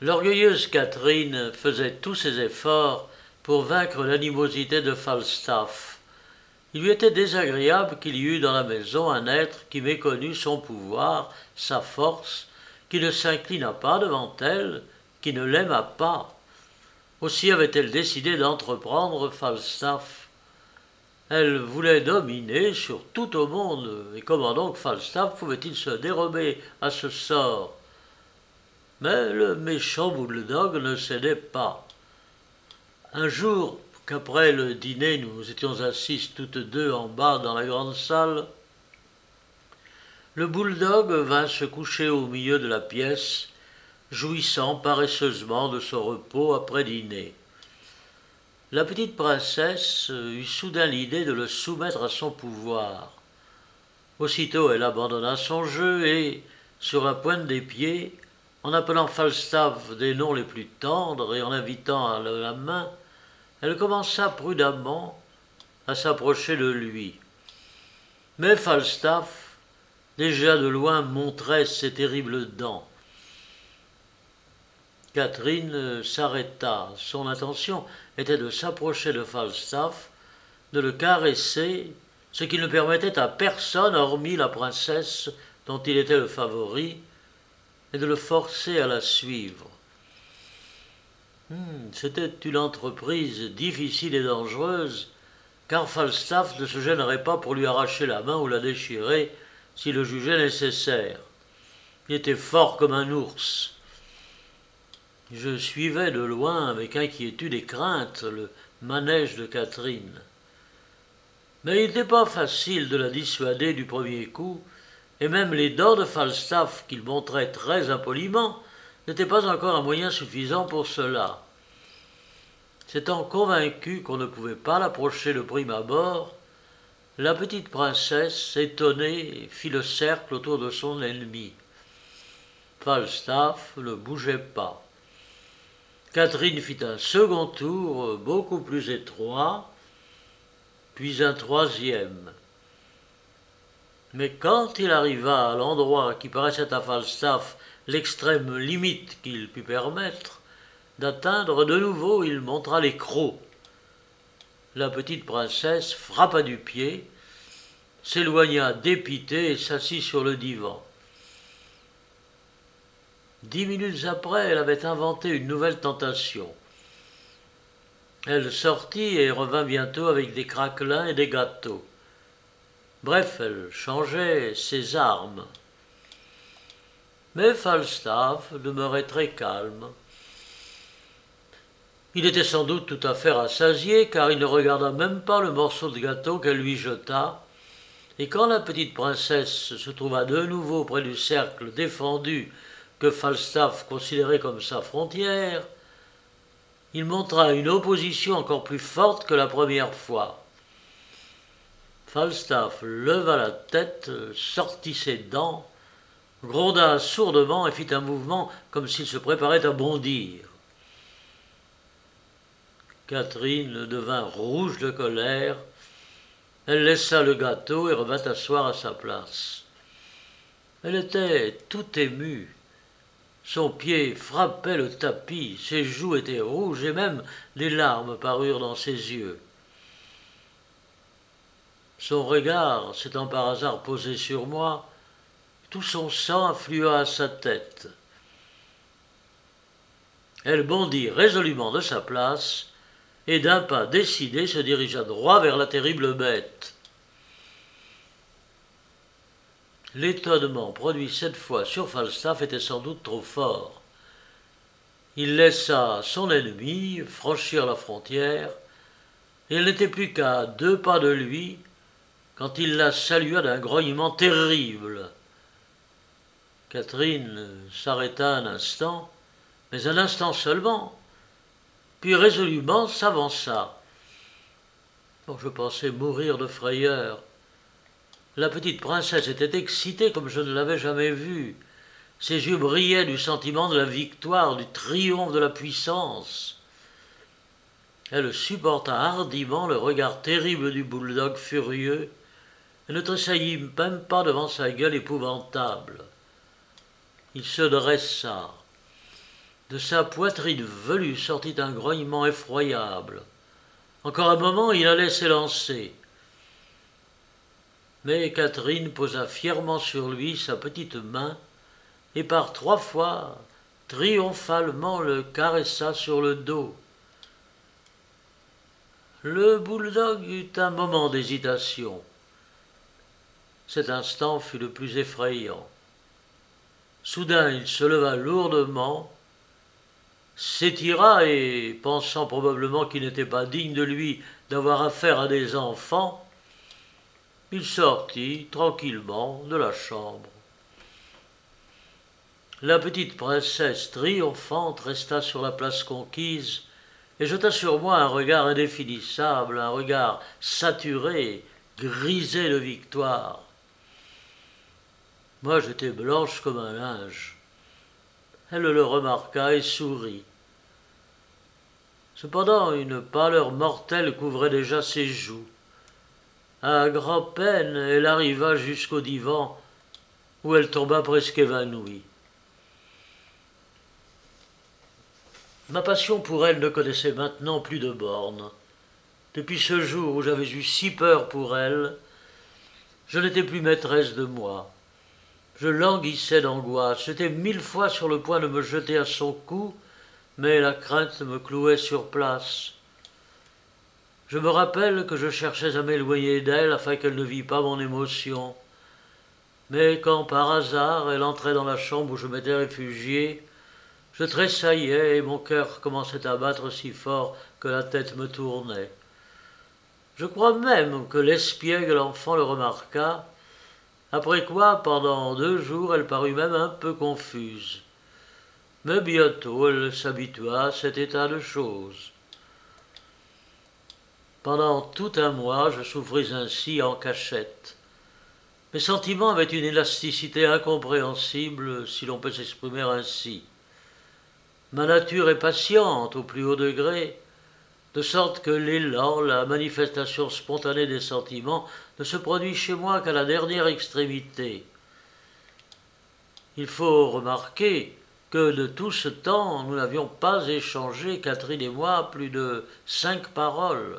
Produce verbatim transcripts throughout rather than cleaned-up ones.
L'orgueilleuse Catherine faisait tous ses efforts pour vaincre l'animosité de Falstaff. Il lui était désagréable qu'il y eût dans la maison un être qui méconnût son pouvoir, sa force, qui ne s'inclina pas devant elle, qui ne l'aima pas. Aussi avait-elle décidé d'entreprendre Falstaff. Elle voulait dominer sur tout au monde, et comment donc Falstaff pouvait-il se dérober à ce sort? Mais le méchant Bulldog ne cédait pas. Un jour, qu'après le dîner, nous étions assises toutes deux en bas dans la grande salle, le Bulldog vint se coucher au milieu de la pièce, jouissant paresseusement de son repos après dîner. La petite princesse eut soudain l'idée de le soumettre à son pouvoir. Aussitôt elle abandonna son jeu et, sur la pointe des pieds, en appelant Falstaff des noms les plus tendres et en invitant à la main, elle commença prudemment à s'approcher de lui. Mais Falstaff, déjà de loin, montrait ses terribles dents. Catherine s'arrêta. Son intention était de s'approcher de Falstaff, de le caresser, ce qui ne permettait à personne, hormis la princesse dont il était le favori, et de le forcer à la suivre. Hmm, c'était une entreprise difficile et dangereuse, car Falstaff ne se gênerait pas pour lui arracher la main ou la déchirer s'il le jugeait nécessaire. Il était fort comme un ours. Je suivais de loin, avec inquiétude et crainte, le manège de Catherine. Mais il n'était pas facile de la dissuader du premier coup, et même les dents de Falstaff, qu'il montrait très impoliment, n'étaient pas encore un moyen suffisant pour cela. S'étant convaincu qu'on ne pouvait pas l'approcher de prime abord, la petite princesse, étonnée, fit le cercle autour de son ennemi. Falstaff ne bougeait pas. Catherine fit un second tour, beaucoup plus étroit, puis un troisième. Mais quand il arriva à l'endroit qui paraissait à Falstaff l'extrême limite qu'il put permettre d'atteindre, de nouveau il montra les crocs. La petite princesse frappa du pied, s'éloigna dépitée et s'assit sur le divan. Dix minutes après, elle avait inventé une nouvelle tentation. Elle sortit et revint bientôt avec des craquelins et des gâteaux. Bref, elle changeait ses armes. Mais Falstaff demeurait très calme. Il était sans doute tout à fait rassasié, car il ne regarda même pas le morceau de gâteau qu'elle lui jeta, et quand la petite princesse se trouva de nouveau près du cercle défendu que Falstaff considérait comme sa frontière, il montra une opposition encore plus forte que la première fois. Falstaff leva la tête, sortit ses dents, gronda sourdement et fit un mouvement comme s'il se préparait à bondir. Catherine devint rouge de colère. Elle laissa le gâteau et revint asseoir à sa place. Elle était tout émue. Son pied frappait le tapis, ses joues étaient rouges et même des larmes parurent dans ses yeux. Son regard s'étant par hasard posé sur moi, tout son sang afflua à sa tête. Elle bondit résolument de sa place et d'un pas décidé se dirigea droit vers la terrible bête. L'étonnement produit cette fois sur Falstaff était sans doute trop fort. Il laissa son ennemi franchir la frontière, et elle n'était plus qu'à deux pas de lui quand il la salua d'un grognement terrible. Catherine s'arrêta un instant, mais un instant seulement, puis résolument s'avança. Oh, je pensais mourir de frayeur. La petite princesse était excitée comme je ne l'avais jamais vue. Ses yeux brillaient du sentiment de la victoire, du triomphe de la puissance. Elle supporta hardiment le regard terrible du bulldog furieux et ne tressaillit même pas devant sa gueule épouvantable. Il se dressa. De sa poitrine velue sortit un grognement effroyable. Encore un moment, il allait s'élancer. Mais Catherine posa fièrement sur lui sa petite main et par trois fois, triomphalement, le caressa sur le dos. Le bouledogue eut un moment d'hésitation. Cet instant fut le plus effrayant. Soudain, il se leva lourdement, s'étira et, pensant probablement qu'il n'était pas digne de lui d'avoir affaire à des enfants, il sortit tranquillement de la chambre. La petite princesse triomphante resta sur la place conquise et jeta sur moi un regard indéfinissable, un regard saturé, grisé de victoire. Moi, j'étais blanche comme un linge. Elle le remarqua et sourit. Cependant, une pâleur mortelle couvrait déjà ses joues. À grand-peine, elle arriva jusqu'au divan, où elle tomba presque évanouie. Ma passion pour elle ne connaissait maintenant plus de bornes. Depuis ce jour où j'avais eu si peur pour elle, je n'étais plus maîtresse de moi. Je languissais d'angoisse, j'étais mille fois sur le point de me jeter à son cou, mais la crainte me clouait sur place. Je me rappelle que je cherchais à m'éloigner d'elle afin qu'elle ne vît pas mon émotion. Mais quand par hasard elle entrait dans la chambre où je m'étais réfugié, je tressaillais et mon cœur commençait à battre si fort que la tête me tournait. Je crois même que l'espiègle enfant le remarqua, après quoi, pendant deux jours, elle parut même un peu confuse. Mais bientôt, elle s'habitua à cet état de choses. Pendant tout un mois, je souffris ainsi en cachette. Mes sentiments avaient une élasticité incompréhensible, si l'on peut s'exprimer ainsi. Ma nature est patiente au plus haut degré, de sorte que l'élan, la manifestation spontanée des sentiments, ne se produit chez moi qu'à la dernière extrémité. Il faut remarquer que de tout ce temps, nous n'avions pas échangé, Catherine et moi, plus de cinq paroles.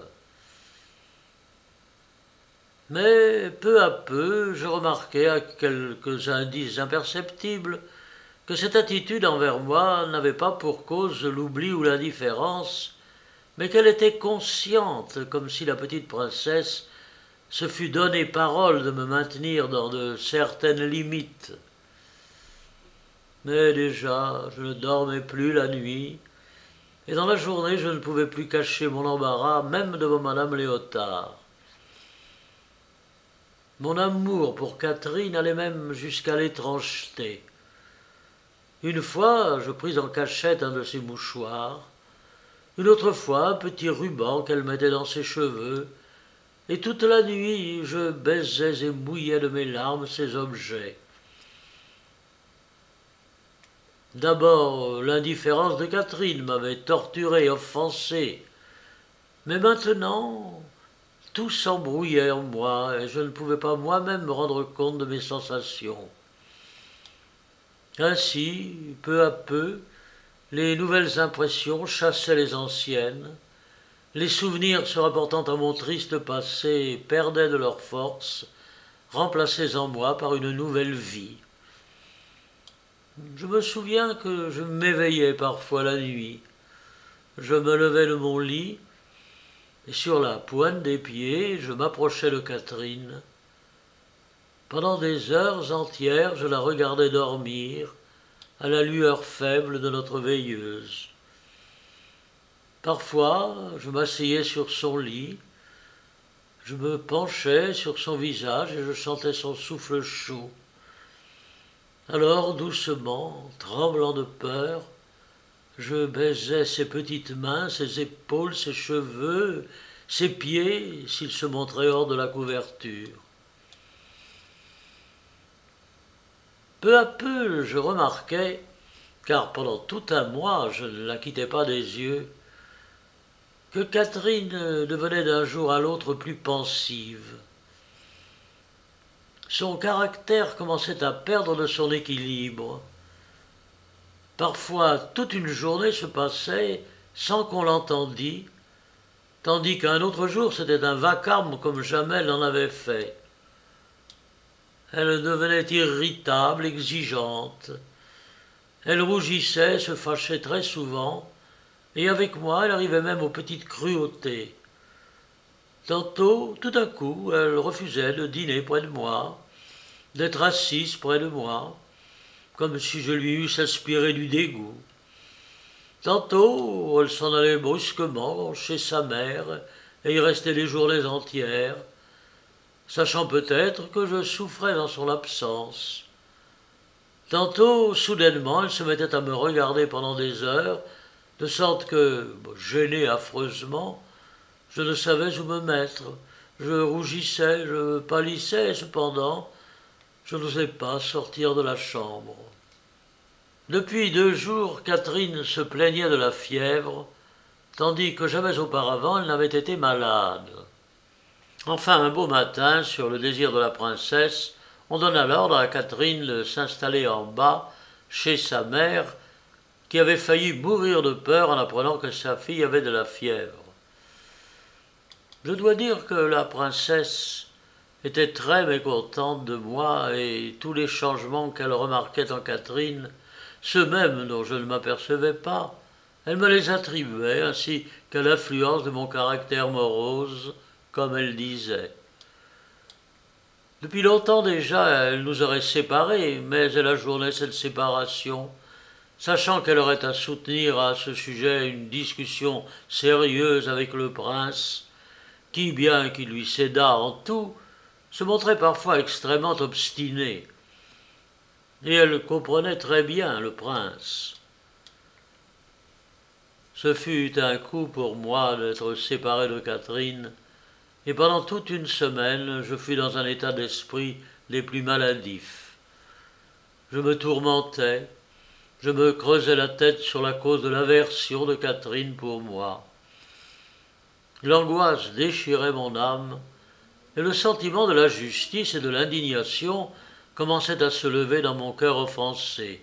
Mais peu à peu, je remarquai à quelques indices imperceptibles que cette attitude envers moi n'avait pas pour cause l'oubli ou l'indifférence, mais qu'elle était consciente, comme si la petite princesse se fût donné parole de me maintenir dans de certaines limites. Mais déjà, je ne dormais plus la nuit, et dans la journée, je ne pouvais plus cacher mon embarras, même devant madame Léotard. Mon amour pour Catherine allait même jusqu'à l'étrangeté. Une fois, je pris en cachette un de ses mouchoirs, une autre fois un petit ruban qu'elle mettait dans ses cheveux, et toute la nuit je baisais et mouillais de mes larmes ces objets. D'abord, l'indifférence de Catherine m'avait torturé, offensé, mais maintenant, tout s'embrouillait en moi et je ne pouvais pas moi-même me rendre compte de mes sensations. Ainsi, peu à peu, les nouvelles impressions chassaient les anciennes, les souvenirs se rapportant à mon triste passé perdaient de leur force, remplacés en moi par une nouvelle vie. Je me souviens que je m'éveillais parfois la nuit. Je me levais de mon lit, et sur la pointe des pieds, je m'approchais de Catherine. Pendant des heures entières, je la regardais dormir, à la lueur faible de notre veilleuse. Parfois, je m'asseyais sur son lit, je me penchais sur son visage et je sentais son souffle chaud. Alors, doucement, tremblant de peur, je baisais ses petites mains, ses épaules, ses cheveux, ses pieds, s'ils se montraient hors de la couverture. Peu à peu, je remarquai, car pendant tout un mois je ne la quittais pas des yeux, que Catherine devenait d'un jour à l'autre plus pensive. Son caractère commençait à perdre de son équilibre. Parfois, toute une journée se passait sans qu'on l'entendît, tandis qu'un autre jour, c'était un vacarme comme jamais elle n'en avait fait. Elle devenait irritable, exigeante. Elle rougissait, se fâchait très souvent, et avec moi, elle arrivait même aux petites cruautés. Tantôt, tout à coup, elle refusait de dîner près de moi, d'être assise près de moi, comme si je lui eusse aspiré du dégoût. Tantôt, elle s'en allait brusquement chez sa mère et y restait des journées entières, sachant peut-être que je souffrais dans son absence. Tantôt, soudainement, elle se mettait à me regarder pendant des heures, de sorte que, gêné affreusement, je ne savais où me mettre. Je rougissais, je pâlissais, et cependant, je n'osais pas sortir de la chambre. Depuis deux jours, Catherine se plaignait de la fièvre, tandis que jamais auparavant elle n'avait été malade. Enfin, un beau matin, sur le désir de la princesse, on donna l'ordre à Catherine de s'installer en bas, chez sa mère, qui avait failli mourir de peur en apprenant que sa fille avait de la fièvre. Je dois dire que la princesse était très mécontente de moi et tous les changements qu'elle remarquait en Catherine, ceux mêmes dont je ne m'apercevais pas, elle me les attribuait ainsi qu'à l'influence de mon caractère morose, comme elle disait. Depuis longtemps déjà, elle nous aurait séparés, mais elle ajournait cette séparation, sachant qu'elle aurait à soutenir à ce sujet une discussion sérieuse avec le prince, qui, bien qu'il lui cédât en tout, se montrait parfois extrêmement obstiné. Et elle comprenait très bien le prince. Ce fut un coup pour moi d'être séparé de Catherine, et pendant toute une semaine, je fus dans un état d'esprit des plus maladifs. Je me tourmentais, je me creusais la tête sur la cause de l'aversion de Catherine pour moi. L'angoisse déchirait mon âme, et le sentiment de la justice et de l'indignation commençait à se lever dans mon cœur offensé.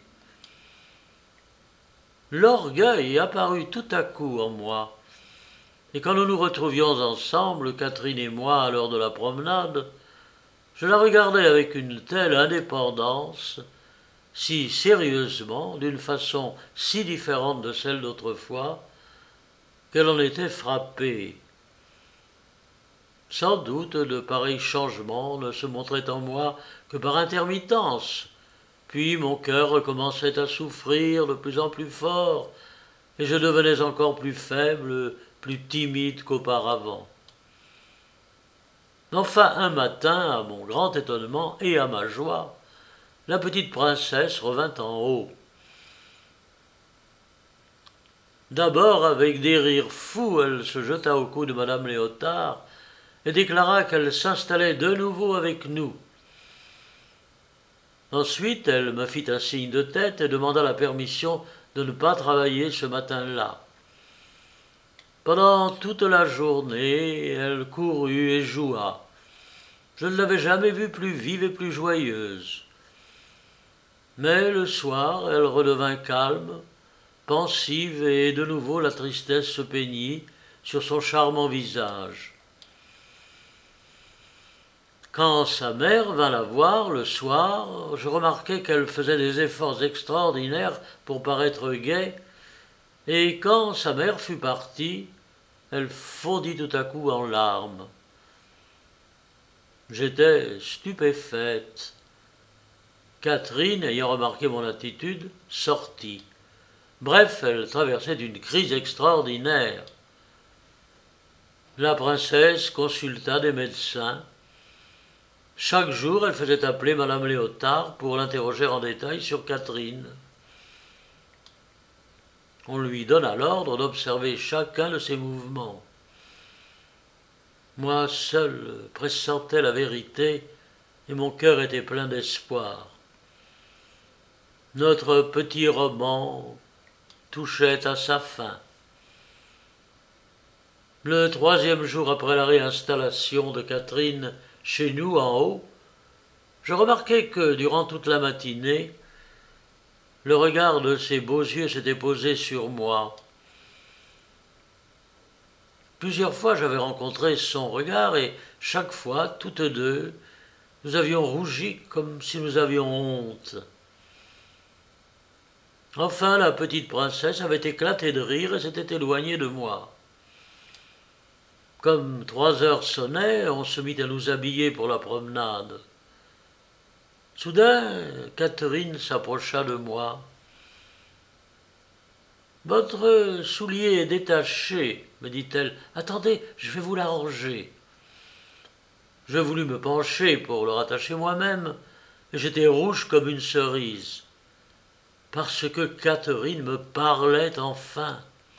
L'orgueil apparut tout à coup en moi, et quand nous nous retrouvions ensemble, Catherine et moi, à l'heure de la promenade, je la regardais avec une telle indépendance, si sérieusement, d'une façon si différente de celle d'autrefois, qu'elle en était frappée. Sans doute de pareils changements ne se montraient en moi que par intermittence, puis mon cœur recommençait à souffrir de plus en plus fort, et je devenais encore plus faible, plus timide qu'auparavant. Enfin, un matin, à mon grand étonnement et à ma joie, la petite princesse revint en haut. D'abord, avec des rires fous, elle se jeta au cou de madame Léotard et déclara qu'elle s'installait de nouveau avec nous. Ensuite, elle me fit un signe de tête et demanda la permission de ne pas travailler ce matin-là. Pendant toute la journée, elle courut et joua. Je ne l'avais jamais vue plus vive et plus joyeuse. Mais le soir, elle redevint calme, pensive, et de nouveau la tristesse se peignit sur son charmant visage. Quand sa mère vint la voir le soir, je remarquai qu'elle faisait des efforts extraordinaires pour paraître gaie, et quand sa mère fut partie, elle fondit tout à coup en larmes. J'étais stupéfaite. Catherine, ayant remarqué mon attitude, sortit. Bref, elle traversait une crise extraordinaire. La princesse consulta des médecins. Chaque jour, elle faisait appeler madame Léotard pour l'interroger en détail sur Catherine. On lui donna l'ordre d'observer chacun de ses mouvements. Moi seul pressentais la vérité et mon cœur était plein d'espoir. Notre petit roman touchait à sa fin. Le troisième jour après la réinstallation de Catherine chez nous en haut, je remarquai que durant toute la matinée, Le regard de ses beaux yeux s'était posé sur moi. Plusieurs fois j'avais rencontré son regard et chaque fois, toutes deux, nous avions rougi comme si nous avions honte. Enfin, la petite princesse avait éclaté de rire et s'était éloignée de moi. Comme trois heures sonnaient, on se mit à nous habiller pour la promenade. Soudain, Catherine s'approcha de moi. « Votre soulier est détaché, me dit-elle. Attendez, je vais vous l'arranger. » Je voulus me pencher pour le rattacher moi-même, et j'étais rouge comme une cerise, parce que Catherine me parlait enfin.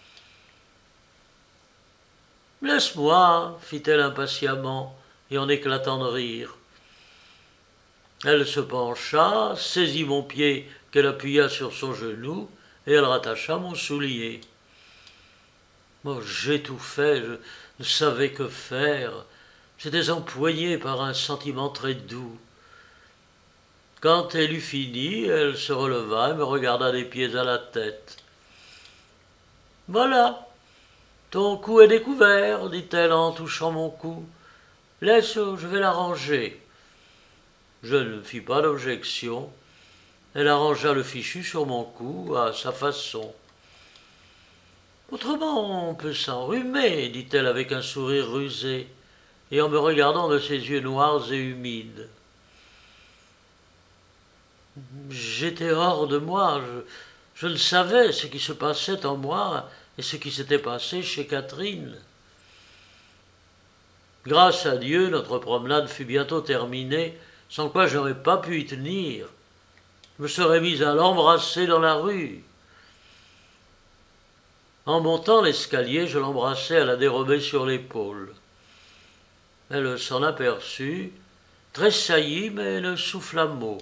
« Laisse-moi, fit-elle impatiemment, et en éclatant de rire. Elle se pencha, saisit mon pied qu'elle appuya sur son genou, et elle rattacha mon soulier. Oh, j'étouffais, je ne savais que faire. J'étais empoigné par un sentiment très doux. Quand elle eut fini, elle se releva et me regarda des pieds à la tête. « Voilà, ton cou est découvert, dit-elle en touchant mon cou. Laisse, je vais l'arranger. » Je ne fis pas d'objection. Elle arrangea le fichu sur mon cou à sa façon. « Autrement, on peut s'enrhumer, dit-elle avec un sourire rusé, et en me regardant de ses yeux noirs et humides. J'étais hors de moi, je, je ne savais ce qui se passait en moi et ce qui s'était passé chez Catherine. Grâce à Dieu, notre promenade fut bientôt terminée, sans quoi je n'aurais pas pu y tenir. Je me serais mis à l'embrasser dans la rue. En montant l'escalier, je l'embrassai à la dérobée sur l'épaule. Elle s'en aperçut, tressaillit, mais ne souffla mot.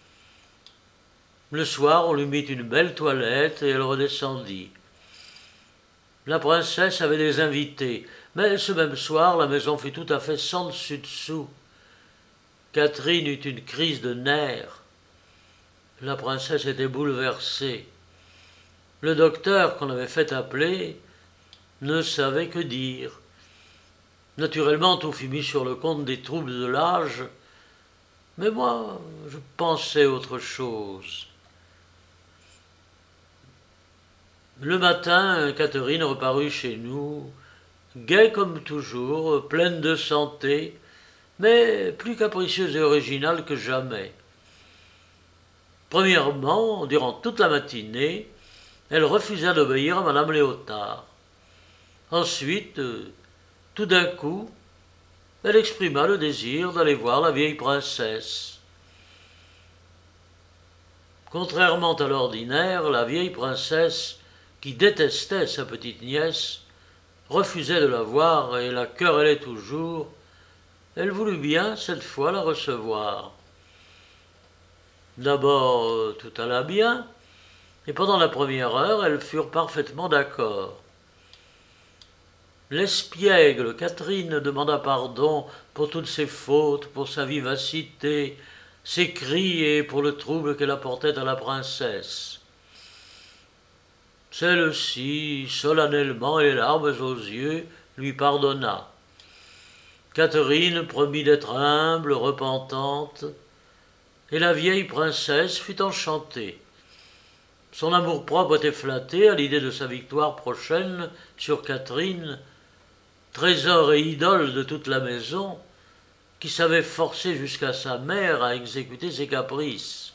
Le soir, on lui mit une belle toilette et elle redescendit. La princesse avait des invités, mais ce même soir, la maison fut tout à fait sans dessus-dessous. Catherine eut une crise de nerfs. La princesse était bouleversée. Le docteur qu'on avait fait appeler ne savait que dire. Naturellement, tout fut mis sur le compte des troubles de l'âge, mais moi, je pensais autre chose. Le matin, Catherine reparut chez nous, gaie comme toujours, pleine de santé, mais plus capricieuse et originale que jamais. Premièrement, durant toute la matinée, elle refusa d'obéir à Madame Léotard. Ensuite, tout d'un coup, elle exprima le désir d'aller voir la vieille princesse. Contrairement à l'ordinaire, la vieille princesse, qui détestait sa petite nièce, refusait de la voir et la querellait toujours. Elle voulut bien, cette fois, la recevoir. D'abord, tout alla bien, et pendant la première heure, elles furent parfaitement d'accord. L'espiègle Catherine demanda pardon pour toutes ses fautes, pour sa vivacité, ses cris et pour le trouble qu'elle apportait à la princesse. Celle-ci, solennellement et les larmes aux yeux, lui pardonna. Catherine promit d'être humble, repentante, et la vieille princesse fut enchantée. Son amour-propre était flatté à l'idée de sa victoire prochaine sur Catherine, trésor et idole de toute la maison, qui savait forcer jusqu'à sa mère à exécuter ses caprices.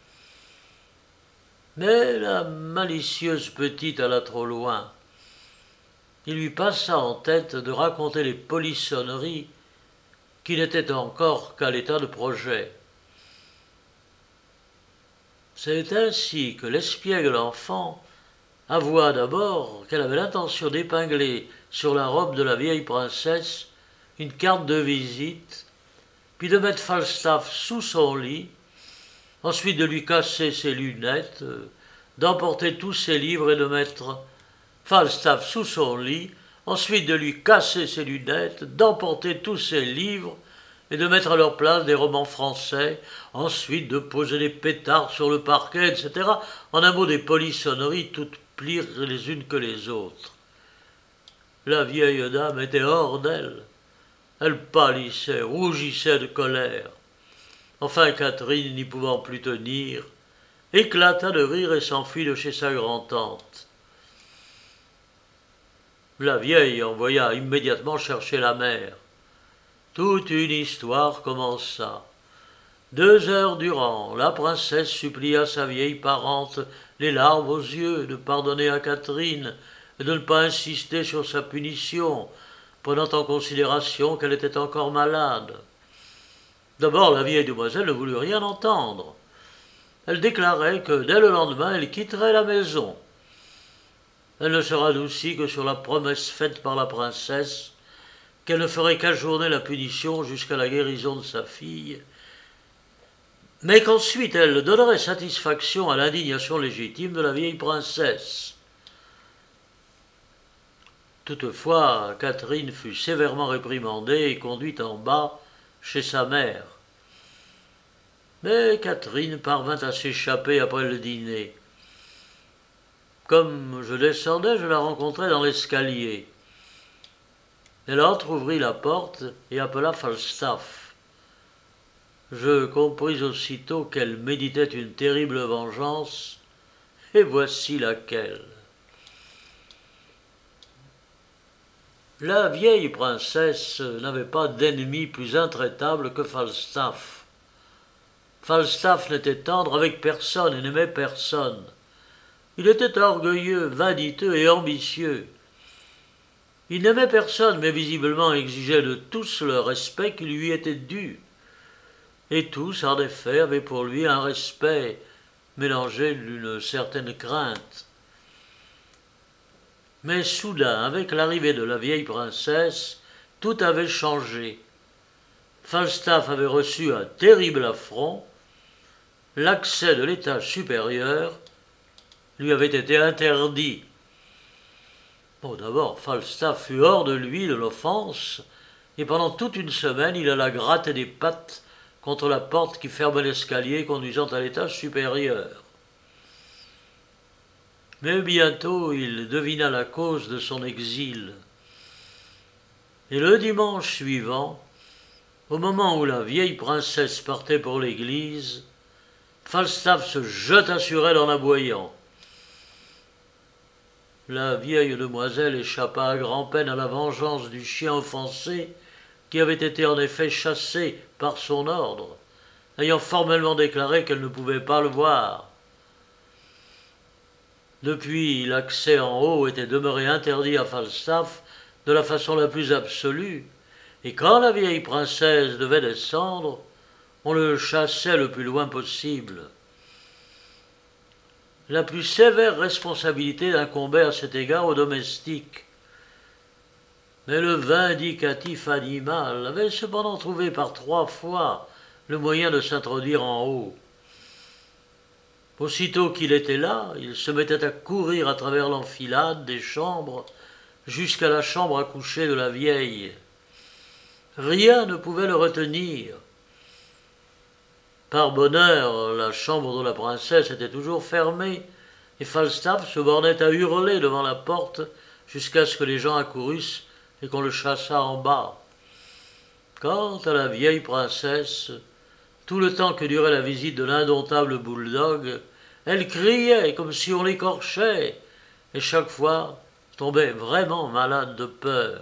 Mais la malicieuse petite alla trop loin. Il lui passa en tête de raconter les polissonneries qui n'étaient encore qu'à l'état de projet. C'est ainsi que l'espiègle enfant avoua d'abord qu'elle avait l'intention d'épingler sur la robe de la vieille princesse une carte de visite, puis de mettre Falstaff sous son lit, ensuite de lui casser ses lunettes, d'emporter tous ses livres et de mettre Falstaff sous son lit, ensuite de lui casser ses lunettes, d'emporter tous ses livres et de mettre à leur place des romans français, ensuite de poser des pétards sur le parquet, et cetera. En un mot, des polissonneries toutes pires les unes que les autres. La vieille dame était hors d'elle. Elle pâlissait, rougissait de colère. Enfin, Catherine, n'y pouvant plus tenir, éclata de rire et s'enfuit de chez sa grand-tante. La vieille envoya immédiatement chercher la mère. Toute une histoire commença. Deux heures durant, la princesse supplia sa vieille parente, les larmes aux yeux, de pardonner à Catherine et de ne pas insister sur sa punition, prenant en considération qu'elle était encore malade. D'abord, la vieille demoiselle ne voulut rien entendre. Elle déclarait que dès le lendemain, elle quitterait la maison. Elle ne se radoucit que sur la promesse faite par la princesse qu'elle ne ferait qu'ajourner la punition jusqu'à la guérison de sa fille, mais qu'ensuite elle donnerait satisfaction à l'indignation légitime de la vieille princesse. Toutefois, Catherine fut sévèrement réprimandée et conduite en bas chez sa mère. Mais Catherine parvint à s'échapper après le dîner. Comme je descendais, je la rencontrai dans l'escalier. Elle entr'ouvrit la porte et appela Falstaff. Je compris aussitôt qu'elle méditait une terrible vengeance, et voici laquelle. La vieille princesse n'avait pas d'ennemi plus intraitable que Falstaff. Falstaff n'était tendre avec personne et n'aimait personne. Il était orgueilleux, vaniteux et ambitieux. Il n'aimait personne, mais visiblement exigeait de tous le respect qui lui était dû. Et tous, en effet, avaient pour lui un respect mélangé d'une certaine crainte. Mais soudain, avec l'arrivée de la vieille princesse, tout avait changé. Falstaff avait reçu un terrible affront. L'accès de l'étage supérieur lui avait été interdit. Bon, d'abord, Falstaff fut hors de lui de l'offense, et pendant toute une semaine, il alla gratter des pattes contre la porte qui fermait l'escalier conduisant à l'étage supérieur. Mais bientôt, il devina la cause de son exil. Et le dimanche suivant, au moment où la vieille princesse partait pour l'église, Falstaff se jeta sur elle en aboyant. La vieille demoiselle échappa à grand-peine à la vengeance du chien offensé, qui avait été en effet chassé par son ordre, ayant formellement déclaré qu'elle ne pouvait pas le voir. Depuis, l'accès en haut était demeuré interdit à Falstaff de la façon la plus absolue, et quand la vieille princesse devait descendre, on le chassait le plus loin possible. La plus sévère responsabilité incombait à cet égard aux domestiques. Mais le vindicatif animal avait cependant trouvé par trois fois le moyen de s'introduire en haut. Aussitôt qu'il était là, il se mettait à courir à travers l'enfilade des chambres jusqu'à la chambre à coucher de la vieille. Rien ne pouvait le retenir. Par bonheur, la chambre de la princesse était toujours fermée, et Falstaff se bornait à hurler devant la porte jusqu'à ce que les gens accourussent et qu'on le chassât en bas. Quant à la vieille princesse, tout le temps que durait la visite de l'indomptable bouledogue, elle criait comme si on l'écorchait, et chaque fois tombait vraiment malade de peur.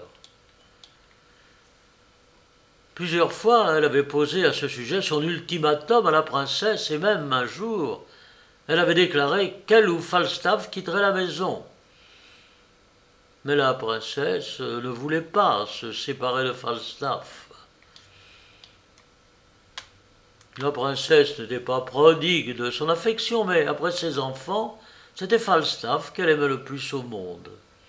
Plusieurs fois, elle avait posé à ce sujet son ultimatum à la princesse, et même un jour, elle avait déclaré qu'elle ou Falstaff quitterait la maison. Mais la princesse ne voulait pas se séparer de Falstaff. La princesse n'était pas prodigue de son affection, mais après ses enfants, c'était Falstaff qu'elle aimait le plus au monde.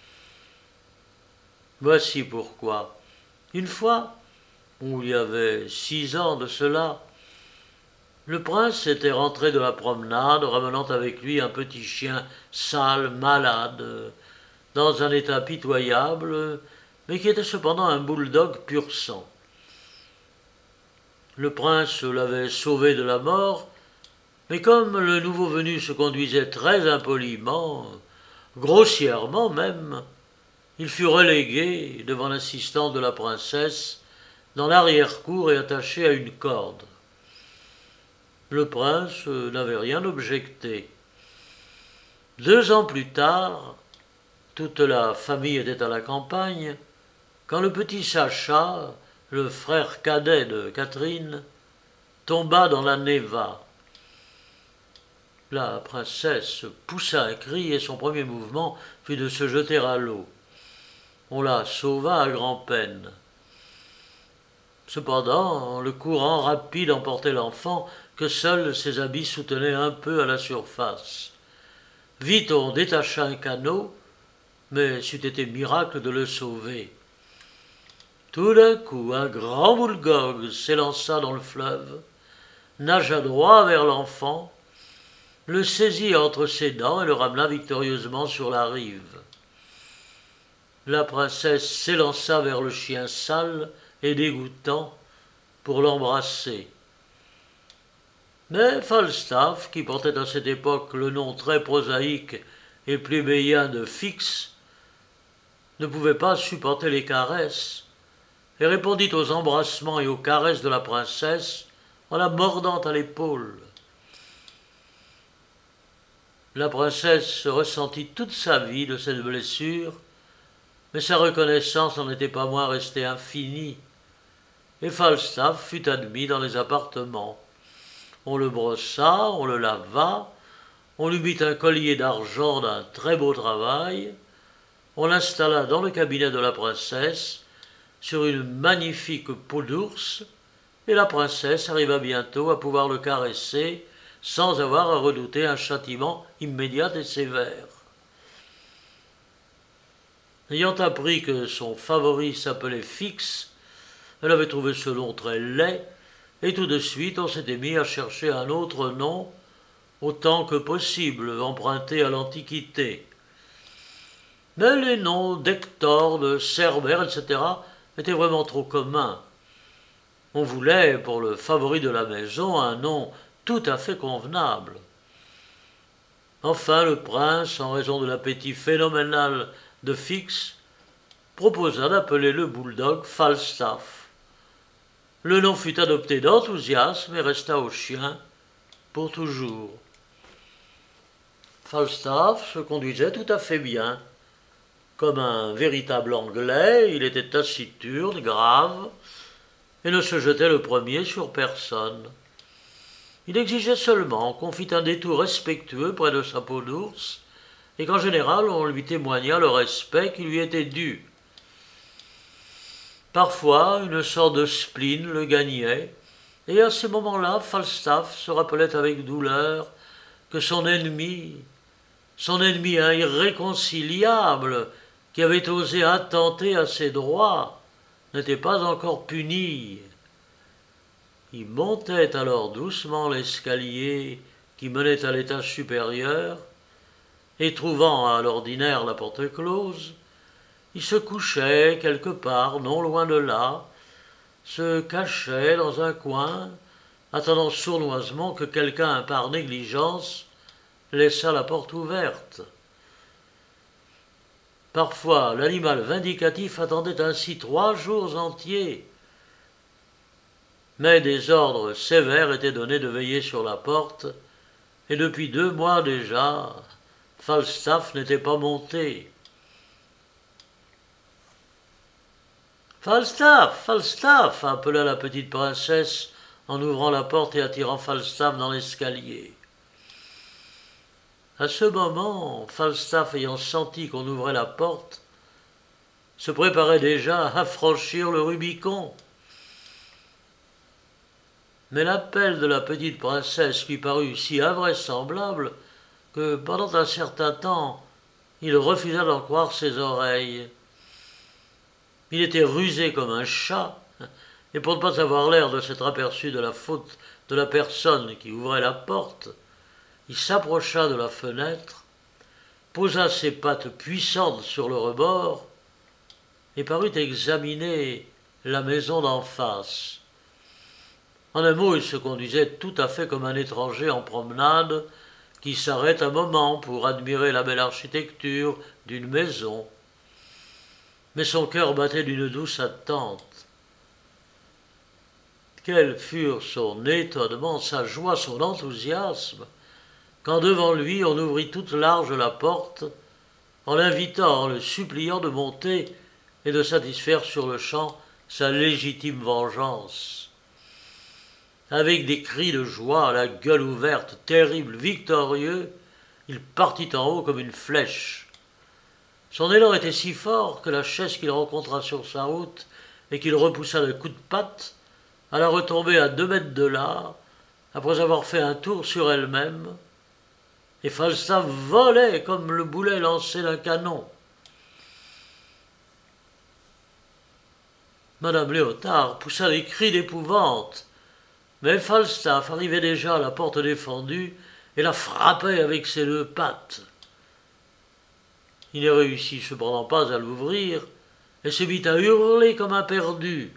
Voici pourquoi. Une fois, il y avait six ans de cela, le prince était rentré de la promenade, ramenant avec lui un petit chien sale, malade, dans un état pitoyable, mais qui était cependant un bouledogue pur sang. Le prince l'avait sauvé de la mort, mais comme le nouveau venu se conduisait très impoliment, grossièrement même, il fut relégué devant l'assistante de la princesse dans l'arrière-cour et attaché à une corde. Le prince n'avait rien objecté. Deux ans plus tard, toute la famille était à la campagne, quand le petit Sacha, le frère cadet de Catherine, tomba dans la Neva. La princesse poussa un cri et son premier mouvement fut de se jeter à l'eau. On la sauva à grand-peine. Cependant, le courant rapide emportait l'enfant que seuls ses habits soutenaient un peu à la surface. Vite on détacha un canot, mais c'eût été miracle de le sauver. Tout d'un coup, un grand boulgogue s'élança dans le fleuve, nagea droit vers l'enfant, le saisit entre ses dents et le ramena victorieusement sur la rive. La princesse s'élança vers le chien sale et dégoûtant pour l'embrasser. Mais Falstaff, qui portait à cette époque le nom très prosaïque et plébéien de Fix, ne pouvait pas supporter les caresses et répondit aux embrassements et aux caresses de la princesse en la mordant à l'épaule. La princesse ressentit toute sa vie de cette blessure, mais sa reconnaissance n'en était pas moins restée infinie, et Falstaff fut admis dans les appartements. On le brossa, on le lava, on lui mit un collier d'argent d'un très beau travail, on l'installa dans le cabinet de la princesse, sur une magnifique peau d'ours, et la princesse arriva bientôt à pouvoir le caresser sans avoir à redouter un châtiment immédiat et sévère. Ayant appris que son favori s'appelait Fix, elle avait trouvé ce nom très laid, et tout de suite on s'était mis à chercher un autre nom, autant que possible emprunté à l'Antiquité. Mais les noms d'Hector, de Cerbère, et cetera étaient vraiment trop communs. On voulait, pour le favori de la maison, un nom tout à fait convenable. Enfin, le prince, en raison de l'appétit phénoménal de Fix, proposa d'appeler le bulldog Falstaff. Le nom fut adopté d'enthousiasme et resta au chien pour toujours. Falstaff se conduisait tout à fait bien. Comme un véritable Anglais, il était taciturne, grave, et ne se jetait le premier sur personne. Il exigeait seulement qu'on fît un détour respectueux près de sa peau d'ours, et qu'en général on lui témoignât le respect qui lui était dû. Parfois, une sorte de spleen le gagnait, et à ces moments-là, Falstaff se rappelait avec douleur que son ennemi, son ennemi irréconciliable, qui avait osé attenter à ses droits, n'était pas encore puni. Il montait alors doucement l'escalier qui menait à l'étage supérieur, et trouvant à l'ordinaire la porte close, il se couchait quelque part non loin de là, se cachait dans un coin, attendant sournoisement que quelqu'un, par négligence, laissât la porte ouverte. Parfois, l'animal vindicatif attendait ainsi trois jours entiers, mais des ordres sévères étaient donnés de veiller sur la porte, et depuis deux mois déjà, Falstaff n'était pas monté. « Falstaff, Falstaff !» appela la petite princesse en ouvrant la porte et attirant Falstaff dans l'escalier. À ce moment, Falstaff, ayant senti qu'on ouvrait la porte, se préparait déjà à franchir le Rubicon. Mais l'appel de la petite princesse lui parut si invraisemblable que pendant un certain temps, il refusa d'en croire ses oreilles. Il était rusé comme un chat, et pour ne pas avoir l'air de s'être aperçu de la faute de la personne qui ouvrait la porte, il s'approcha de la fenêtre, posa ses pattes puissantes sur le rebord et parut examiner la maison d'en face. En un mot, il se conduisait tout à fait comme un étranger en promenade qui s'arrête un moment pour admirer la belle architecture d'une maison. Mais son cœur battait d'une douce attente. Quels furent son étonnement, sa joie, son enthousiasme, quand devant lui on ouvrit toute large la porte, en l'invitant, en le suppliant de monter et de satisfaire sur le champ sa légitime vengeance. Avec des cris de joie, la gueule ouverte, terrible, victorieux, il partit en haut comme une flèche. Son élan était si fort que la chaise qu'il rencontra sur sa route et qu'il repoussa de coups de patte alla retomber à deux mètres de là, après avoir fait un tour sur elle-même, et Falstaff volait comme le boulet lancé d'un canon. Madame Léotard poussa des cris d'épouvante, mais Falstaff arrivait déjà à la porte défendue et la frappait avec ses deux pattes. Il ne réussit cependant pas à l'ouvrir et se mit à hurler comme un perdu.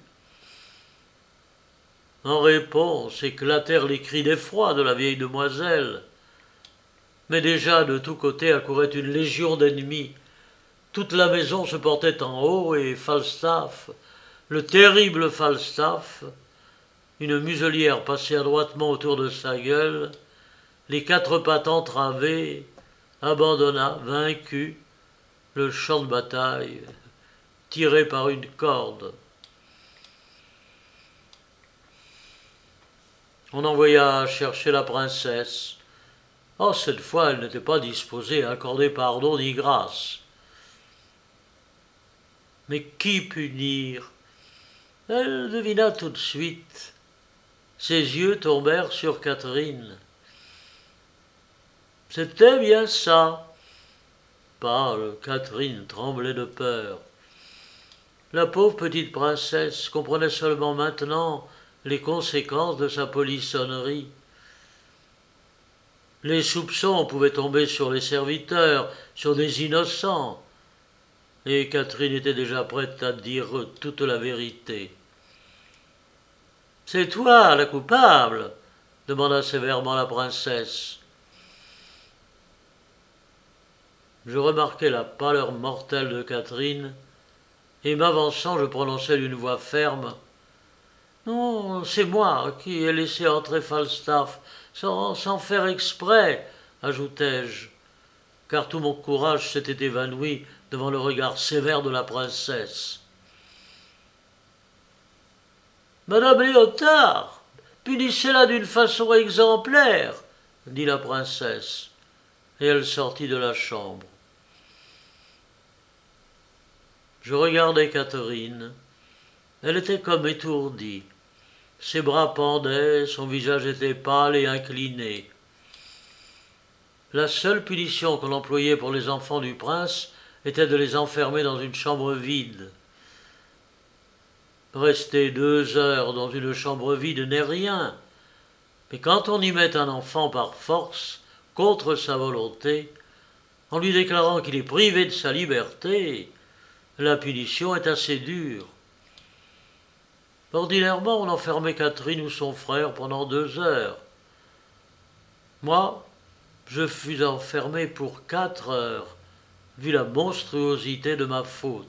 En réponse éclatèrent les cris d'effroi de la vieille demoiselle. Mais déjà de tous côtés accourait une légion d'ennemis. Toute la maison se portait en haut et Falstaff, le terrible Falstaff, une muselière passée adroitement autour de sa gueule, les quatre pattes entravées, abandonna, vaincu, le champ de bataille, tiré par une corde. On envoya chercher la princesse. Oh, cette fois, elle n'était pas disposée à accorder pardon ni grâce. Mais qui punir? Elle devina tout de suite. Ses yeux tombèrent sur Catherine. C'était bien ça. Pâle, Catherine tremblait de peur. La pauvre petite princesse comprenait seulement maintenant les conséquences de sa polissonnerie. Les soupçons pouvaient tomber sur les serviteurs, sur des innocents, et Catherine était déjà prête à dire toute la vérité. « C'est toi, la coupable ?» demanda sévèrement la princesse. Je remarquai la pâleur mortelle de Catherine, et m'avançant, je prononçai d'une voix ferme « Non, c'est moi qui ai laissé entrer Falstaff, sans, sans faire exprès, ajoutai-je, car tout mon courage s'était évanoui devant le regard sévère de la princesse. « Madame Léotard, punissez-la d'une façon exemplaire, dit la princesse, et elle sortit de la chambre. Je regardai Catherine. Elle était comme étourdie. Ses bras pendaient, son visage était pâle et incliné. La seule punition qu'on employait pour les enfants du prince était de les enfermer dans une chambre vide. Rester deux heures dans une chambre vide n'est rien, mais quand on y met un enfant par force, contre sa volonté, en lui déclarant qu'il est privé de sa liberté, la punition est assez dure. Ordinairement, on enfermait Catherine ou son frère pendant deux heures. Moi, je fus enfermé pour quatre heures, vu la monstruosité de ma faute.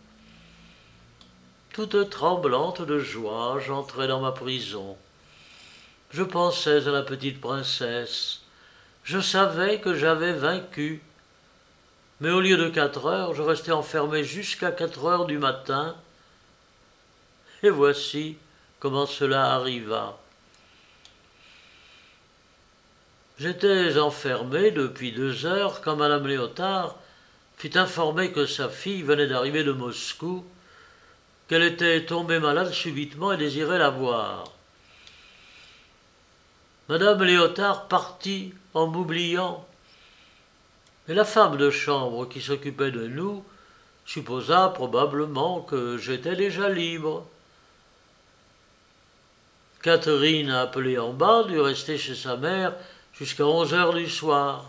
Toute tremblante de joie, j'entrai dans ma prison. Je pensais à la petite princesse. Je savais que j'avais vaincu. Mais au lieu de quatre heures, je restais enfermé jusqu'à quatre heures du matin. Et voici comment cela arriva. J'étais enfermé depuis deux heures quand madame Léotard fut informée que sa fille venait d'arriver de Moscou, qu'elle était tombée malade subitement et désirait la voir. Madame Léotard partit en m'oubliant, et la femme de chambre qui s'occupait de nous supposa probablement que j'étais déjà libre. Catherine, appelée en bas, dut rester chez sa mère jusqu'à onze heures du soir.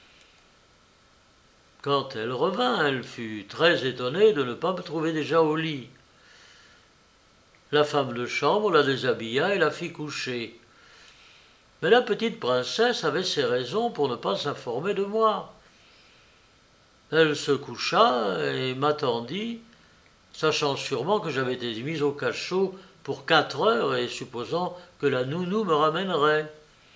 Quand elle revint, elle fut très étonnée de ne pas me trouver déjà au lit. La femme de chambre la déshabilla et la fit coucher. Mais la petite princesse avait ses raisons pour ne pas s'informer de moi. Elle se coucha et m'attendit, sachant sûrement que j'avais été mise au cachot pour quatre heures et supposant que la nounou me ramènerait.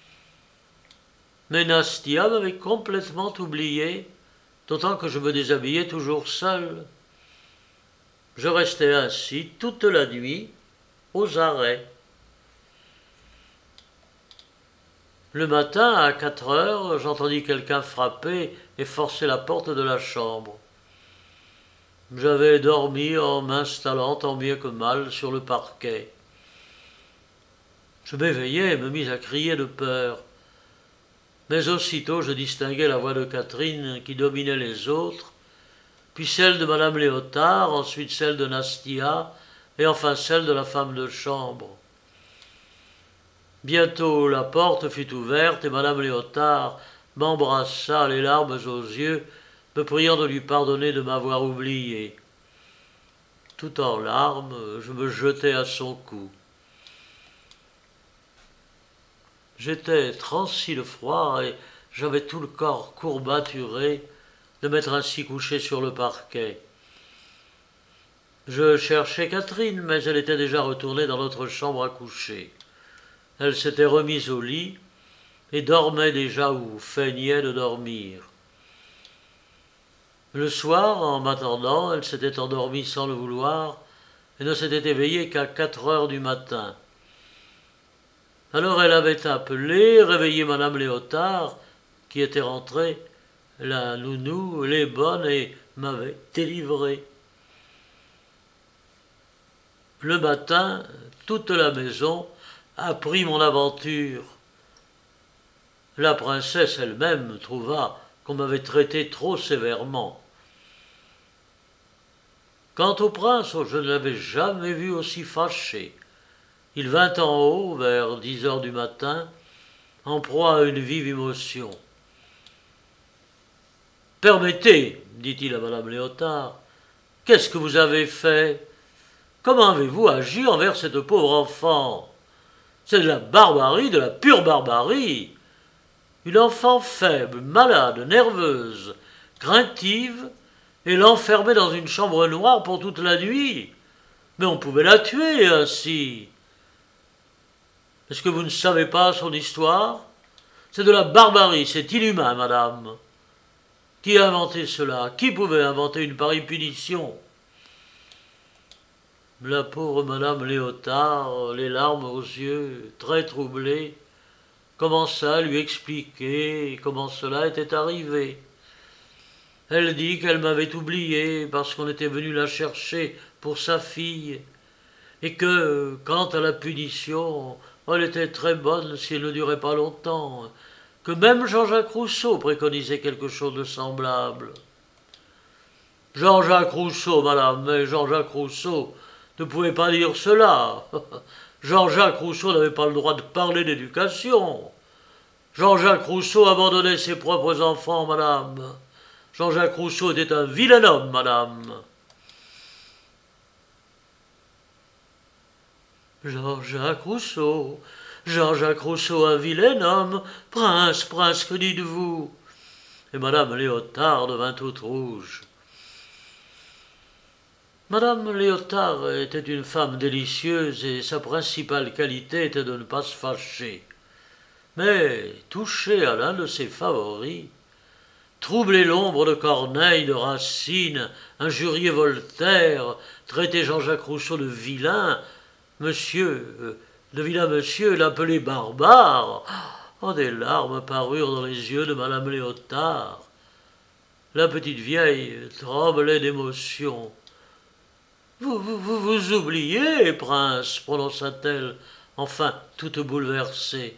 Mais Nastia m'avait complètement oublié, d'autant que je me déshabillais toujours seul. Je restais ainsi toute la nuit, aux arrêts. Le matin, à quatre heures, j'entendis quelqu'un frapper et forcer la porte de la chambre. J'avais dormi en m'installant tant bien que mal sur le parquet. Je m'éveillai et me mis à crier de peur. Mais aussitôt je distinguai la voix de Catherine qui dominait les autres, puis celle de madame Léotard, ensuite celle de Nastia, et enfin celle de la femme de chambre. Bientôt la porte fut ouverte et madame Léotard m'embrassa les larmes aux yeux, me priant de lui pardonner de m'avoir oublié. Tout en larmes, je me jetai à son cou. J'étais transi de froid et j'avais tout le corps courbaturé de m'être ainsi couché sur le parquet. Je cherchais Catherine, mais elle était déjà retournée dans notre chambre à coucher. Elle s'était remise au lit et dormait déjà ou feignait de dormir. Le soir, en m'attendant, elle s'était endormie sans le vouloir et ne s'était éveillée qu'à quatre heures du matin. Alors elle avait appelé, réveillé madame Léotard, qui était rentrée, la nounou, les bonnes, et m'avait délivré. Le matin, toute la maison apprit mon aventure. La princesse elle-même trouva qu'on m'avait traité trop sévèrement. Quant au prince, je ne l'avais jamais vu aussi fâché. Il vint en haut, vers dix heures du matin, en proie à une vive émotion. « Permettez, dit-il à madame Léotard, qu'est-ce que vous avez fait? Comment avez-vous agi envers cette pauvre enfant? C'est de la barbarie, de la pure barbarie. Une enfant faible, malade, nerveuse, craintive, et l'enfermer dans une chambre noire pour toute la nuit. Mais on pouvait la tuer ainsi. Est-ce que vous ne savez pas son histoire? C'est de la barbarie, c'est inhumain, madame. Qui a inventé cela? Qui pouvait inventer une pareille punition? La pauvre madame Léotard, les larmes aux yeux, très troublée, commença à lui expliquer comment cela était arrivé. Elle dit qu'elle m'avait oublié parce qu'on était venu la chercher pour sa fille, et que, quant à la punition, elle était très bonne si elle ne durait pas longtemps, que même Jean-Jacques Rousseau préconisait quelque chose de semblable. Jean-Jacques Rousseau, madame, mais Jean-Jacques Rousseau ne pouvait pas dire cela. Jean-Jacques Rousseau n'avait pas le droit de parler d'éducation. Jean-Jacques Rousseau abandonnait ses propres enfants, madame. Jean-Jacques Rousseau était un vilain homme, madame. Jean-Jacques Rousseau, Jean-Jacques Rousseau, un vilain homme. Prince, prince, que dites-vous? Et madame Léotard devint toute rouge. Madame Léotard était une femme délicieuse et sa principale qualité était de ne pas se fâcher. Mais, toucher à l'un de ses favoris, troubler l'ombre de Corneille, de Racine, injurier Voltaire, traiter Jean-Jacques Rousseau de vilain, monsieur, euh, de vilain monsieur, l'appeler barbare, oh, des larmes parurent dans les yeux de madame Léotard. La petite vieille tremblait d'émotion. Vous, vous, vous, vous oubliez, prince, prononça-t-elle, enfin toute bouleversée.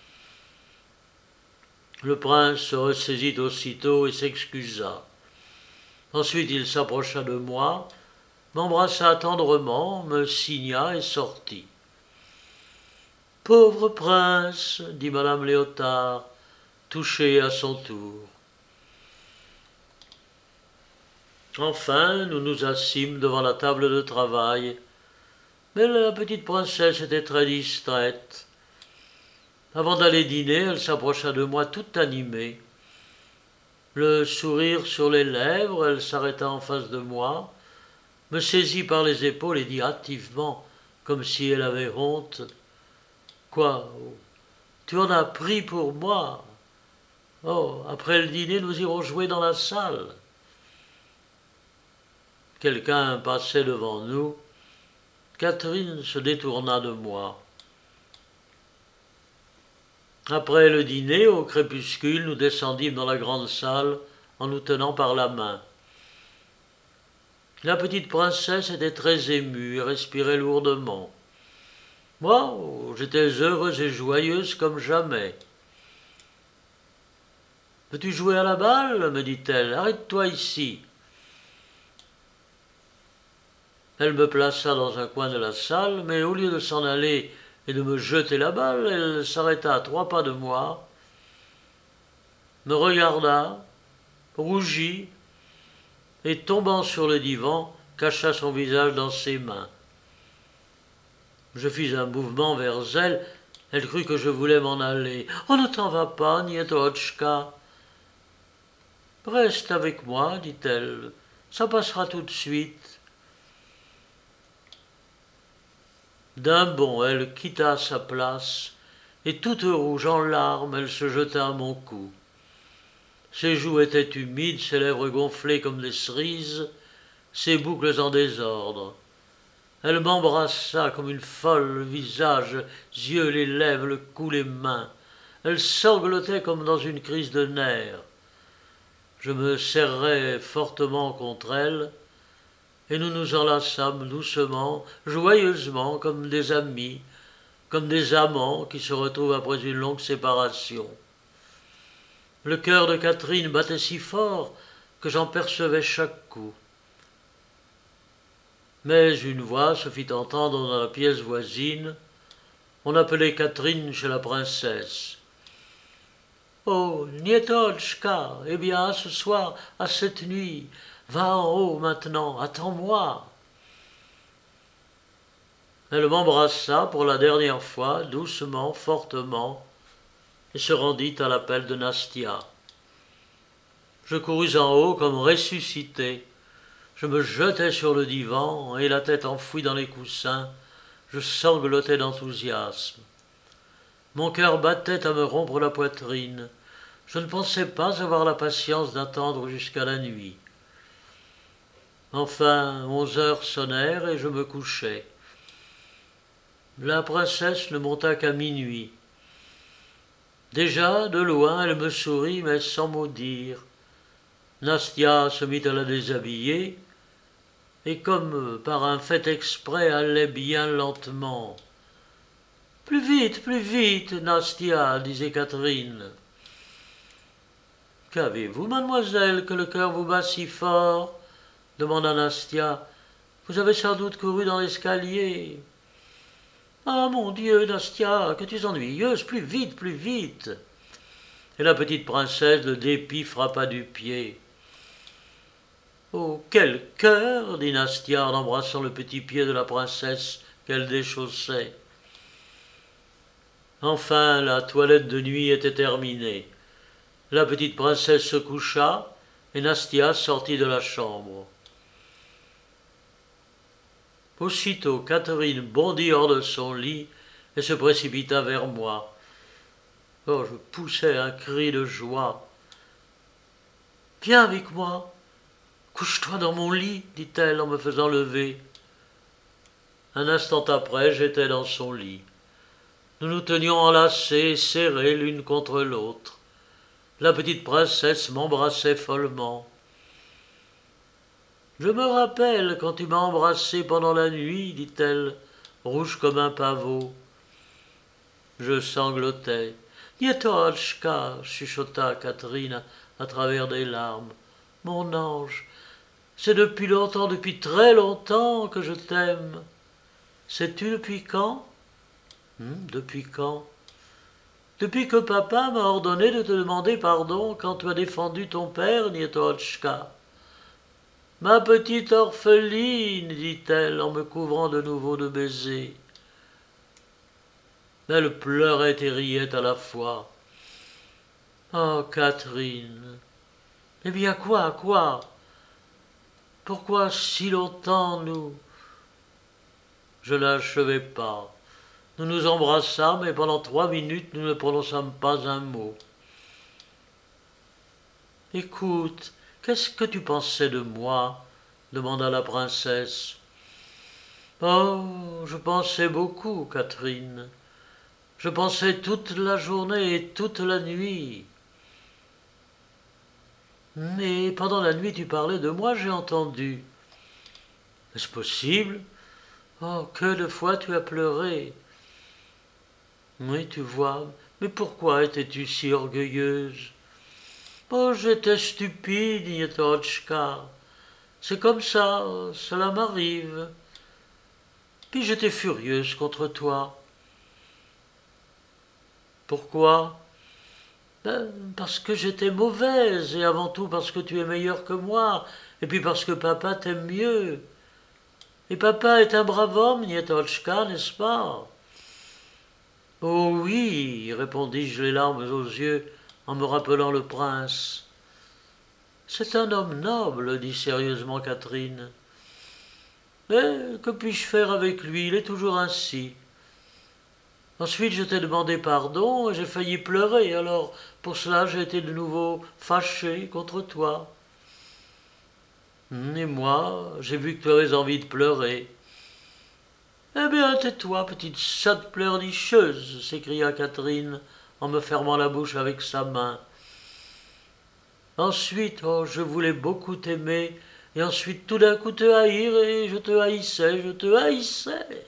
Le prince se ressaisit aussitôt et s'excusa. Ensuite il s'approcha de moi, m'embrassa tendrement, me signa et sortit. « Pauvre prince, dit madame Léotard, touchée à son tour. Enfin, nous nous assîmes devant la table de travail, Mais la petite princesse était très distraite. Avant d'aller dîner, elle s'approcha de moi toute animée. Le sourire sur les lèvres, elle s'arrêta en face de moi, me saisit par les épaules et dit hâtivement, comme si elle avait honte, « Quoi, tu en as pris pour moi? Oh, après le dîner, nous irons jouer dans la salle. » Quelqu'un passait devant nous. Catherine se détourna de moi. Après le dîner, au crépuscule, nous descendîmes dans la grande salle en nous tenant par la main. La petite princesse était très émue et respirait lourdement. Moi, j'étais heureuse et joyeuse comme jamais. « Veux-tu jouer à la balle ?» me dit-elle. « Arrête-toi ici. » Elle me plaça dans un coin de la salle, mais au lieu de s'en aller et de me jeter la balle, elle s'arrêta à trois pas de moi, me regarda, rougit, et tombant sur le divan, cacha son visage dans ses mains. Je fis un mouvement vers elle, elle crut que je voulais m'en aller. « Oh, ne t'en va pas, Nietotchka. »« Reste avec moi, dit-elle, ça passera tout de suite. » D'un bond, elle quitta sa place, et toute rouge en larmes, elle se jeta à mon cou. Ses joues étaient humides, ses lèvres gonflées comme des cerises, ses boucles en désordre. Elle m'embrassa comme une folle, le visage, les yeux, les lèvres, le cou, les mains. Elle sanglotait comme dans une crise de nerfs. Je me serrai fortement contre elle, et nous nous enlaçâmes doucement, joyeusement, comme des amis, comme des amants qui se retrouvent après une longue séparation. Le cœur de Catherine battait si fort que j'en percevais chaque coup. Mais une voix se fit entendre dans la pièce voisine. On appelait Catherine chez la princesse. « Oh, Nietotchka, eh bien, à ce soir, à cette nuit, va en haut maintenant, attends-moi. » Elle m'embrassa pour la dernière fois, doucement, fortement, et se rendit à l'appel de Nastia. Je courus en haut comme ressuscité. Je me jetai sur le divan et la tête enfouie dans les coussins, je sanglotais d'enthousiasme. Mon cœur battait à me rompre la poitrine. Je ne pensais pas avoir la patience d'attendre jusqu'à la nuit. Enfin, onze heures sonnèrent et je me couchai. La princesse ne monta qu'à minuit. Déjà, de loin, elle me sourit, mais sans mot dire. Nastia se mit à la déshabiller, et comme par un fait exprès, allait bien lentement. « Plus vite, plus vite, Nastia, » disait Catherine. « Qu'avez-vous, mademoiselle, que le cœur vous bat si fort ?» demanda Nastia. « Vous avez sans doute couru dans l'escalier. »« Ah, mon Dieu, Nastia, que tu es ennuyeuse, plus vite, plus vite !» Et la petite princesse de dépit frappa du pied. « Oh, quel cœur !» dit Nastia en embrassant le petit pied de la princesse qu'elle déchaussait. Enfin, la toilette de nuit était terminée. La petite princesse se coucha et Nastia sortit de la chambre. Aussitôt, Catherine bondit hors de son lit et se précipita vers moi. Oh, je poussai un cri de joie. « Viens avec moi, couche-toi dans mon lit, » dit-elle en me faisant lever. Un instant après, j'étais dans son lit. Nous nous tenions enlacés, serrés l'une contre l'autre. La petite princesse m'embrassait follement. « Je me rappelle quand tu m'as embrassé pendant la nuit, » dit-elle, rouge comme un pavot. Je sanglotais. « Nietotchka, » chuchota Catherine à travers des larmes. « Mon ange, c'est depuis longtemps, depuis très longtemps que je t'aime. Sais-tu depuis quand ? » Hum, depuis quand ? Depuis que papa m'a ordonné de te demander pardon quand tu as défendu ton père, Nietotchka. Ma petite orpheline, dit-elle en me couvrant de nouveau de baisers. Elle pleurait et riait à la fois. Oh, Catherine. Eh bien quoi, quoi? Pourquoi si longtemps nous... Je n'achevai pas. Nous nous embrassâmes et pendant trois minutes nous ne prononçâmes pas un mot. Écoute, qu'est-ce que tu pensais de moi? Demanda la princesse. Oh, je pensais beaucoup, Catherine. Je pensais toute la journée et toute la nuit. Mais pendant la nuit tu parlais de moi, j'ai entendu. Est-ce possible? Oh, que de fois tu as pleuré. Oui, tu vois, mais pourquoi étais-tu si orgueilleuse? Oh, j'étais stupide, Nietotchka. C'est comme ça, cela m'arrive. Puis j'étais furieuse contre toi. Pourquoi? Ben, parce que j'étais mauvaise, et avant tout parce que tu es meilleure que moi, et puis parce que papa t'aime mieux. Et papa est un brave homme, Nietotchka, n'est-ce pas? Oh oui, répondis-je les larmes aux yeux en me rappelant le prince. C'est un homme noble, dit sérieusement Catherine. Mais que puis-je faire avec lui? Il est toujours ainsi. Ensuite, je t'ai demandé pardon et j'ai failli pleurer, alors pour cela j'ai été de nouveau fâché contre toi. Et moi, j'ai vu que tu avais envie de pleurer. Eh bien, tais-toi, petite sotte pleurnicheuse, s'écria Catherine en me fermant la bouche avec sa main. Ensuite, oh, je voulais beaucoup t'aimer, et ensuite tout d'un coup te haïr, et je te haïssais, je te haïssais.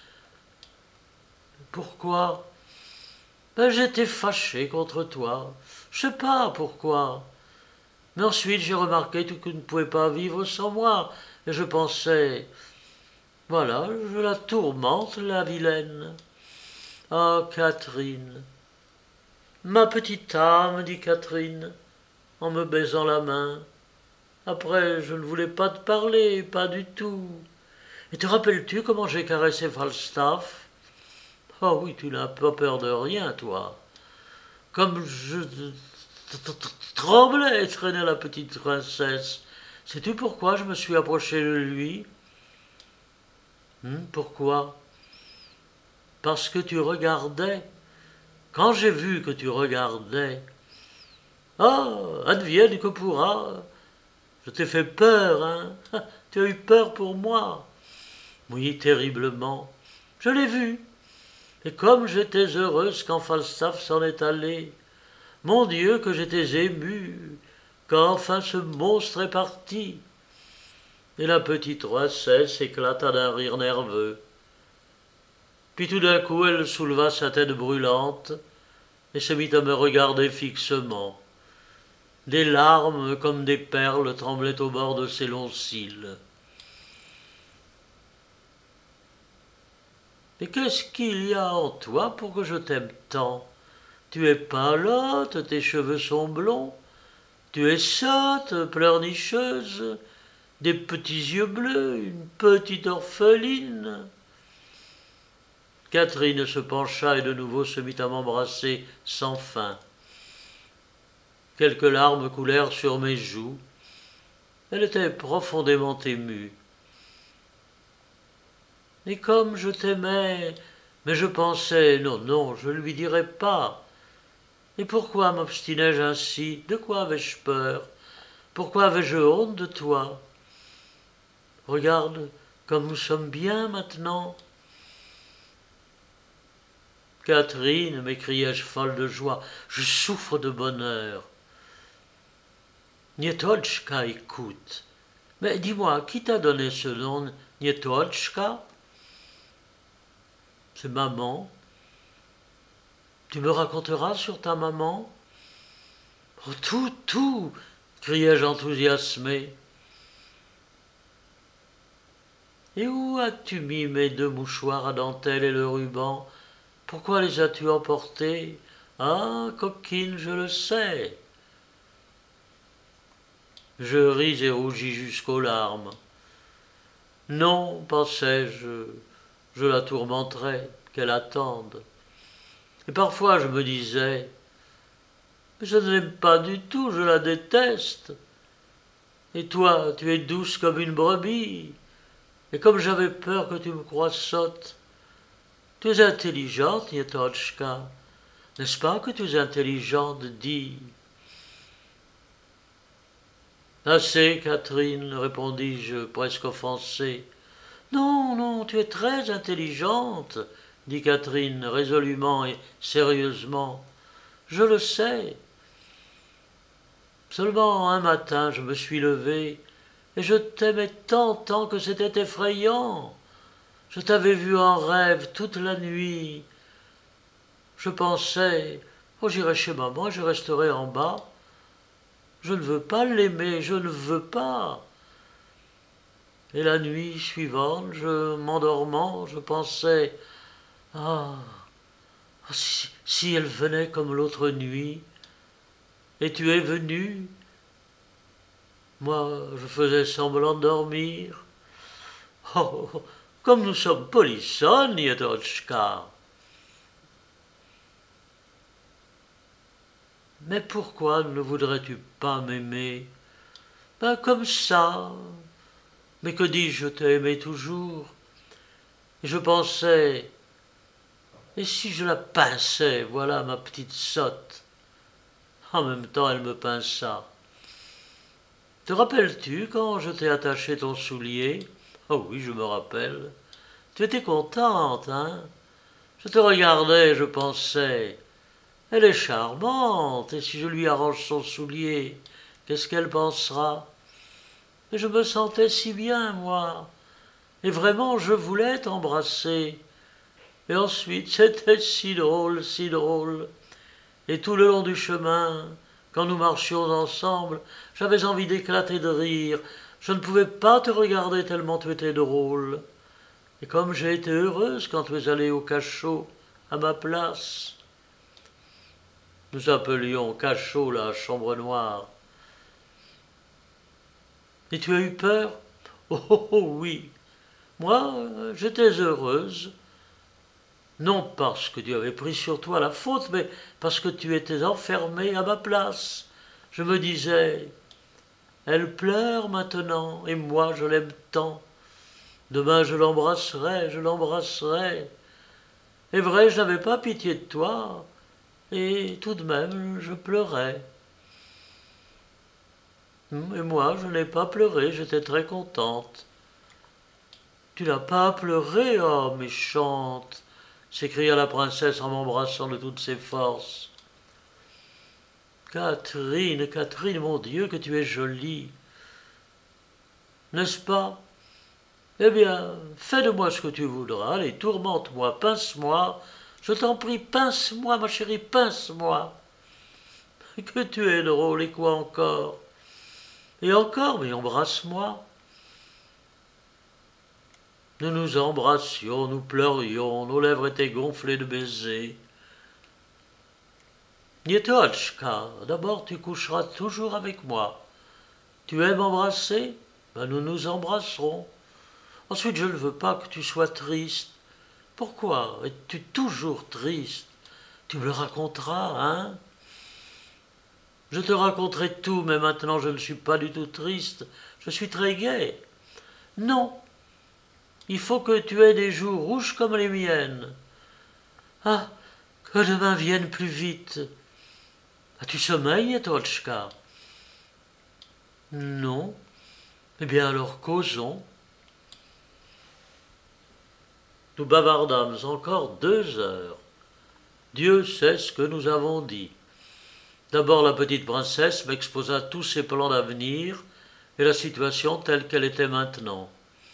Pourquoi? Ben, j'étais fâché contre toi. Je sais pas pourquoi. Mais ensuite, j'ai remarqué que tu ne pouvais pas vivre sans moi, et je pensais, voilà, je la tourmente, la vilaine. Ah, Catherine. Ma petite âme, dit Catherine, en me baisant la main. Après, je ne voulais pas te parler, pas du tout. Et te rappelles-tu comment j'ai caressé Falstaff? Oh oui, tu n'as pas peur de rien, toi. Comme je tremblais, traînait la petite princesse. Sais-tu pourquoi je me suis approché de lui? Hum, pourquoi? Parce que tu regardais. Quand j'ai vu que tu regardais, ah, advienne que pourra. Je t'ai fait peur, hein? Tu as eu peur pour moi. Oui, terriblement. Je l'ai vu. Et comme j'étais heureuse quand Falstaff s'en est allé. Mon Dieu, que j'étais émue quand enfin ce monstre est parti. Et la petite princesse éclata d'un rire nerveux. Puis tout d'un coup, elle souleva sa tête brûlante et se mit à me regarder fixement. Des larmes comme des perles tremblaient au bord de ses longs cils. Mais qu'est-ce qu'il y a en toi pour que je t'aime tant? Tu es pâlotte, tes cheveux sont blonds, tu es sotte, pleurnicheuse, des petits yeux bleus, une petite orpheline. Catherine se pencha et de nouveau se mit à m'embrasser sans fin. Quelques larmes coulèrent sur mes joues. Elle était profondément émue. Et comme je t'aimais, mais je pensais, non, non, je ne lui dirais pas. Et pourquoi m'obstinais-je ainsi? De quoi avais-je peur? Pourquoi avais-je honte de toi? Regarde comme nous sommes bien maintenant. Catherine, m'écriai-je folle de joie, je souffre de bonheur. Nietotchka, écoute. Mais dis-moi, qui t'a donné ce nom, Nietotchka? C'est maman. Tu me raconteras sur ta maman? Oh, tout, tout, criai-je enthousiasmé. Et où as-tu mis mes deux mouchoirs à dentelle et le ruban? Pourquoi les as-tu emportés? Ah, coquine, je le sais. Je ris et rougis jusqu'aux larmes. Non, pensais-je, je la tourmenterai, qu'elle attende. Et parfois je me disais, mais je ne l'aime pas du tout, je la déteste. Et toi, tu es douce comme une brebis. Et comme j'avais peur que tu me croies sotte, tu es intelligente, Nietochka. N'est-ce pas que tu es intelligente, dis? Assez, Catherine, répondis-je, presque offensé. Non, non, tu es très intelligente, dit Catherine résolument et sérieusement. Je le sais. Seulement un matin, je me suis levé et je t'aimais tant, tant que c'était effrayant. Je t'avais vu en rêve toute la nuit. Je pensais, oh, j'irai chez maman, je resterai en bas. Je ne veux pas l'aimer, je ne veux pas. Et la nuit suivante, je m'endormant, je pensais, ah, si, si elle venait comme l'autre nuit, et tu es venu. Moi, je faisais semblant de dormir. Oh, oh, comme nous sommes polissonnes, Nietochka. Mais pourquoi ne voudrais-tu pas m'aimer? Ben comme ça. Mais que dis-je, je t'ai aimé toujours. Et je pensais, et si je la pinçais, voilà ma petite sotte. En même temps, elle me pinça. Te rappelles-tu quand je t'ai attaché ton soulier? Oh oui, je me rappelle. Tu étais contente, hein? Je te regardais, je pensais, elle est charmante, et si je lui arrange son soulier, qu'est-ce qu'elle pensera? Et je me sentais si bien, moi. Et vraiment, je voulais t'embrasser. Et ensuite, c'était si drôle, si drôle. Et tout le long du chemin, quand nous marchions ensemble, j'avais envie d'éclater de rire. Je ne pouvais pas te regarder tellement tu étais drôle. Et comme j'ai été heureuse quand tu es allée au cachot, à ma place. Nous appelions cachot la chambre noire. Et tu as eu peur? Oh, oh, oh oui. Moi, j'étais heureuse. Non parce que tu avais pris sur toi la faute, mais parce que tu étais enfermée à ma place. Je me disais, elle pleure maintenant, et moi je l'aime tant. Demain je l'embrasserai, je l'embrasserai. Et vrai, je n'avais pas pitié de toi, et tout de même je pleurais. Et moi je n'ai pas pleuré, j'étais très contente. Tu n'as pas pleuré, oh méchante, s'écria la princesse en m'embrassant de toutes ses forces. Catherine, Catherine, mon Dieu, que tu es jolie. N'est-ce pas? Eh bien, fais de moi ce que tu voudras, allez, tourmente-moi, pince-moi, je t'en prie, pince-moi, ma chérie, pince-moi. Que tu es drôle, et quoi encore? Et encore, mais embrasse-moi. Nous nous embrassions, nous pleurions, nos lèvres étaient gonflées de baisers. Nietochka, d'abord tu coucheras toujours avec moi. Tu aimes embrasser? Ben nous nous embrasserons. Ensuite, je ne veux pas que tu sois triste. Pourquoi es-tu toujours triste? Tu me le raconteras, hein? Je te raconterai tout, mais maintenant je ne suis pas du tout triste. Je suis très gai. Non, il faut que tu aies des joues rouges comme les miennes. Ah, que demain vienne plus vite. As-tu sommeil, Nietochka? Non. Eh bien alors causons. Nous bavardâmes encore deux heures. Dieu sait ce que nous avons dit. D'abord la petite princesse m'exposa tous ses plans d'avenir et la situation telle qu'elle était maintenant.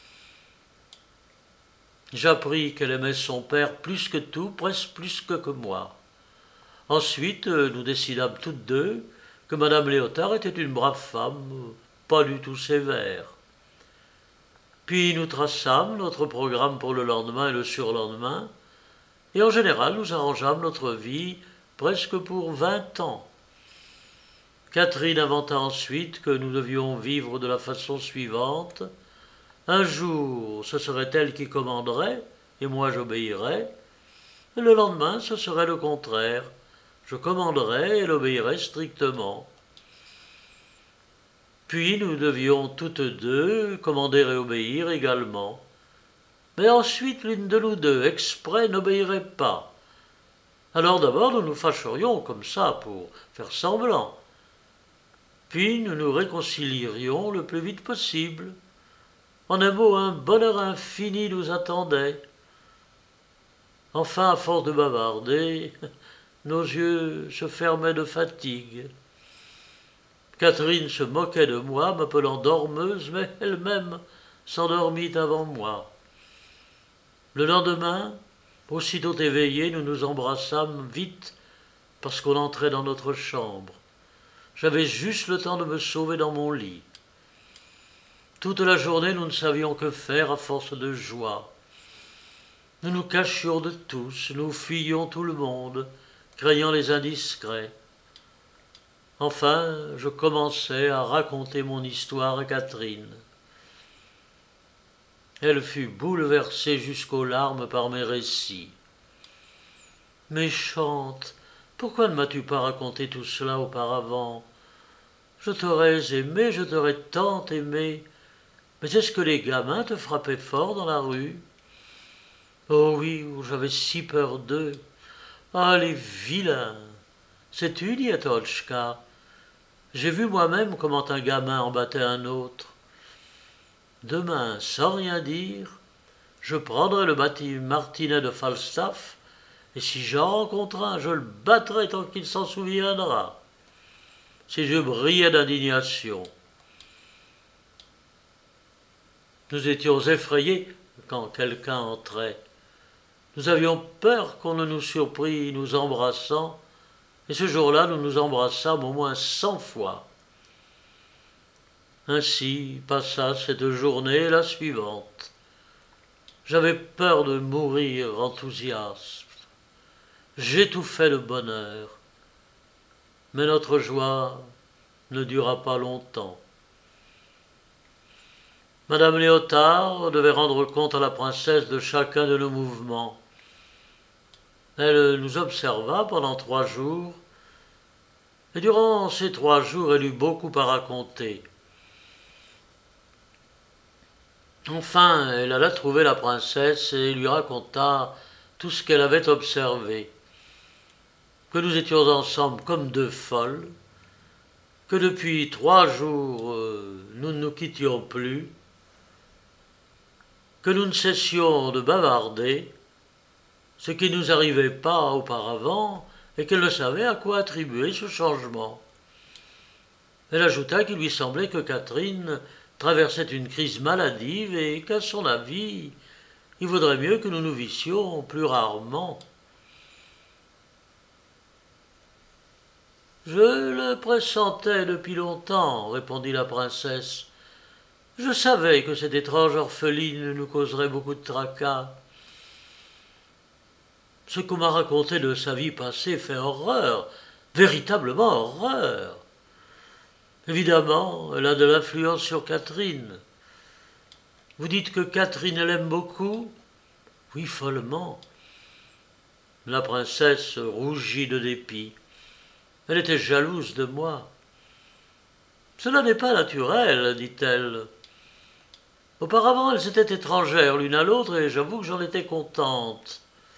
J'appris qu'elle aimait son père plus que tout, presque plus que, que moi. Ensuite, nous décidâmes toutes deux que madame Léotard était une brave femme, pas du tout sévère. Puis nous traçâmes notre programme pour le lendemain et le surlendemain, et en général nous arrangeâmes notre vie presque pour vingt ans. Catherine inventa ensuite que nous devions vivre de la façon suivante. Un jour, ce serait elle qui commanderait, et moi j'obéirais. Et le lendemain, ce serait le contraire. Je commanderais et elle obéirait strictement. Puis nous devions toutes deux commander et obéir également. Mais ensuite, l'une de nous deux, exprès, n'obéirait pas. Alors d'abord, nous nous fâcherions comme ça pour faire semblant. Puis nous nous réconcilierions le plus vite possible. En un mot, un bonheur infini nous attendait. Enfin, à force de bavarder, nos yeux se fermaient de fatigue. Catherine se moquait de moi, m'appelant dormeuse, mais elle-même s'endormit avant moi. Le lendemain, aussitôt éveillés, nous nous embrassâmes vite parce qu'on entrait dans notre chambre. J'avais juste le temps de me sauver dans mon lit. Toute la journée, nous ne savions que faire à force de joie. Nous nous cachions de tous, nous fuyions tout le monde, craignant les indiscrets. Enfin, je commençai à raconter mon histoire à Catherine. Elle fut bouleversée jusqu'aux larmes par mes récits. « Méchante, pourquoi ne m'as-tu pas raconté tout cela auparavant? Je t'aurais aimé, je t'aurais tant aimé. Mais est-ce que les gamins te frappaient fort dans la rue? Oh oui, j'avais si peur d'eux. Ah, les vilains! Sais-tu, Nietolchka, j'ai vu moi-même comment un gamin en battait un autre. Demain, sans rien dire, je prendrai le martinet de Falstaff, et si j'en rencontre un, je le battrai tant qu'il s'en souviendra. » Ses yeux brillaient d'indignation. Nous étions effrayés quand quelqu'un entrait. Nous avions peur qu'on ne nous surprît nous embrassant, et ce jour-là, nous nous embrassâmes au moins cent fois. Ainsi passa cette journée et la suivante. J'avais peur de mourir enthousiaste. J'étouffais de bonheur. Mais notre joie ne dura pas longtemps. Madame Léotard devait rendre compte à la princesse de chacun de nos mouvements. Elle nous observa pendant trois jours, et durant ces trois jours, elle eut beaucoup à raconter. Enfin, elle alla trouver la princesse et lui raconta tout ce qu'elle avait observé, que nous étions ensemble comme deux folles, que depuis trois jours euh, nous ne nous quittions plus, que nous ne cessions de bavarder, ce qui ne nous arrivait pas auparavant, et qu'elle ne savait à quoi attribuer ce changement. Elle ajouta qu'il lui semblait que Catherine traversait une crise maladive et qu'à son avis, il vaudrait mieux que nous nous vissions plus rarement. « Je le pressentais depuis longtemps, » répondit la princesse. « Je savais que cette étrange orpheline nous causerait beaucoup de tracas. Ce qu'on m'a raconté de sa vie passée fait horreur, véritablement horreur. Évidemment, elle a de l'influence sur Catherine. Vous dites que Catherine l'aime beaucoup? Oui, follement. » La princesse rougit de dépit. Elle était jalouse de moi. « Cela n'est pas naturel, dit-elle. Auparavant, elles étaient étrangères l'une à l'autre et j'avoue que j'en étais contente.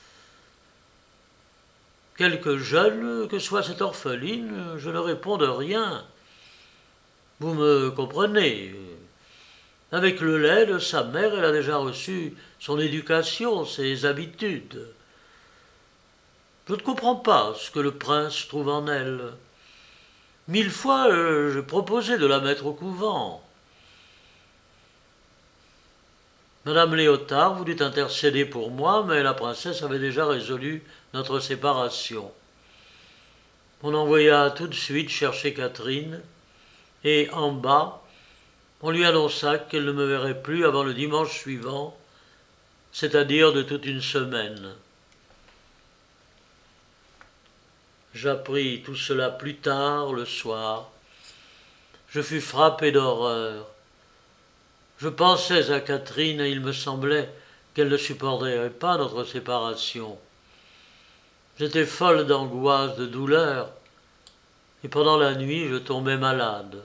Quelque jeune que soit cette orpheline, je ne réponds de rien. Vous me comprenez. Avec le lait de sa mère, elle a déjà reçu son éducation, ses habitudes. Je ne comprends pas ce que le prince trouve en elle. Mille fois, euh, je proposais de la mettre au couvent. » Madame Léotard voulut intercéder pour moi, mais la princesse avait déjà résolu notre séparation. On envoya tout de suite chercher Catherine, et en bas, on lui annonça qu'elle ne me verrait plus avant le dimanche suivant, c'est-à-dire de toute une semaine. J'appris tout cela plus tard, le soir, Je fus frappé d'horreur. Je pensais à Catherine et il me semblait qu'elle ne supporterait pas notre séparation. J'étais folle d'angoisse, de douleur, et pendant la nuit je tombais malade.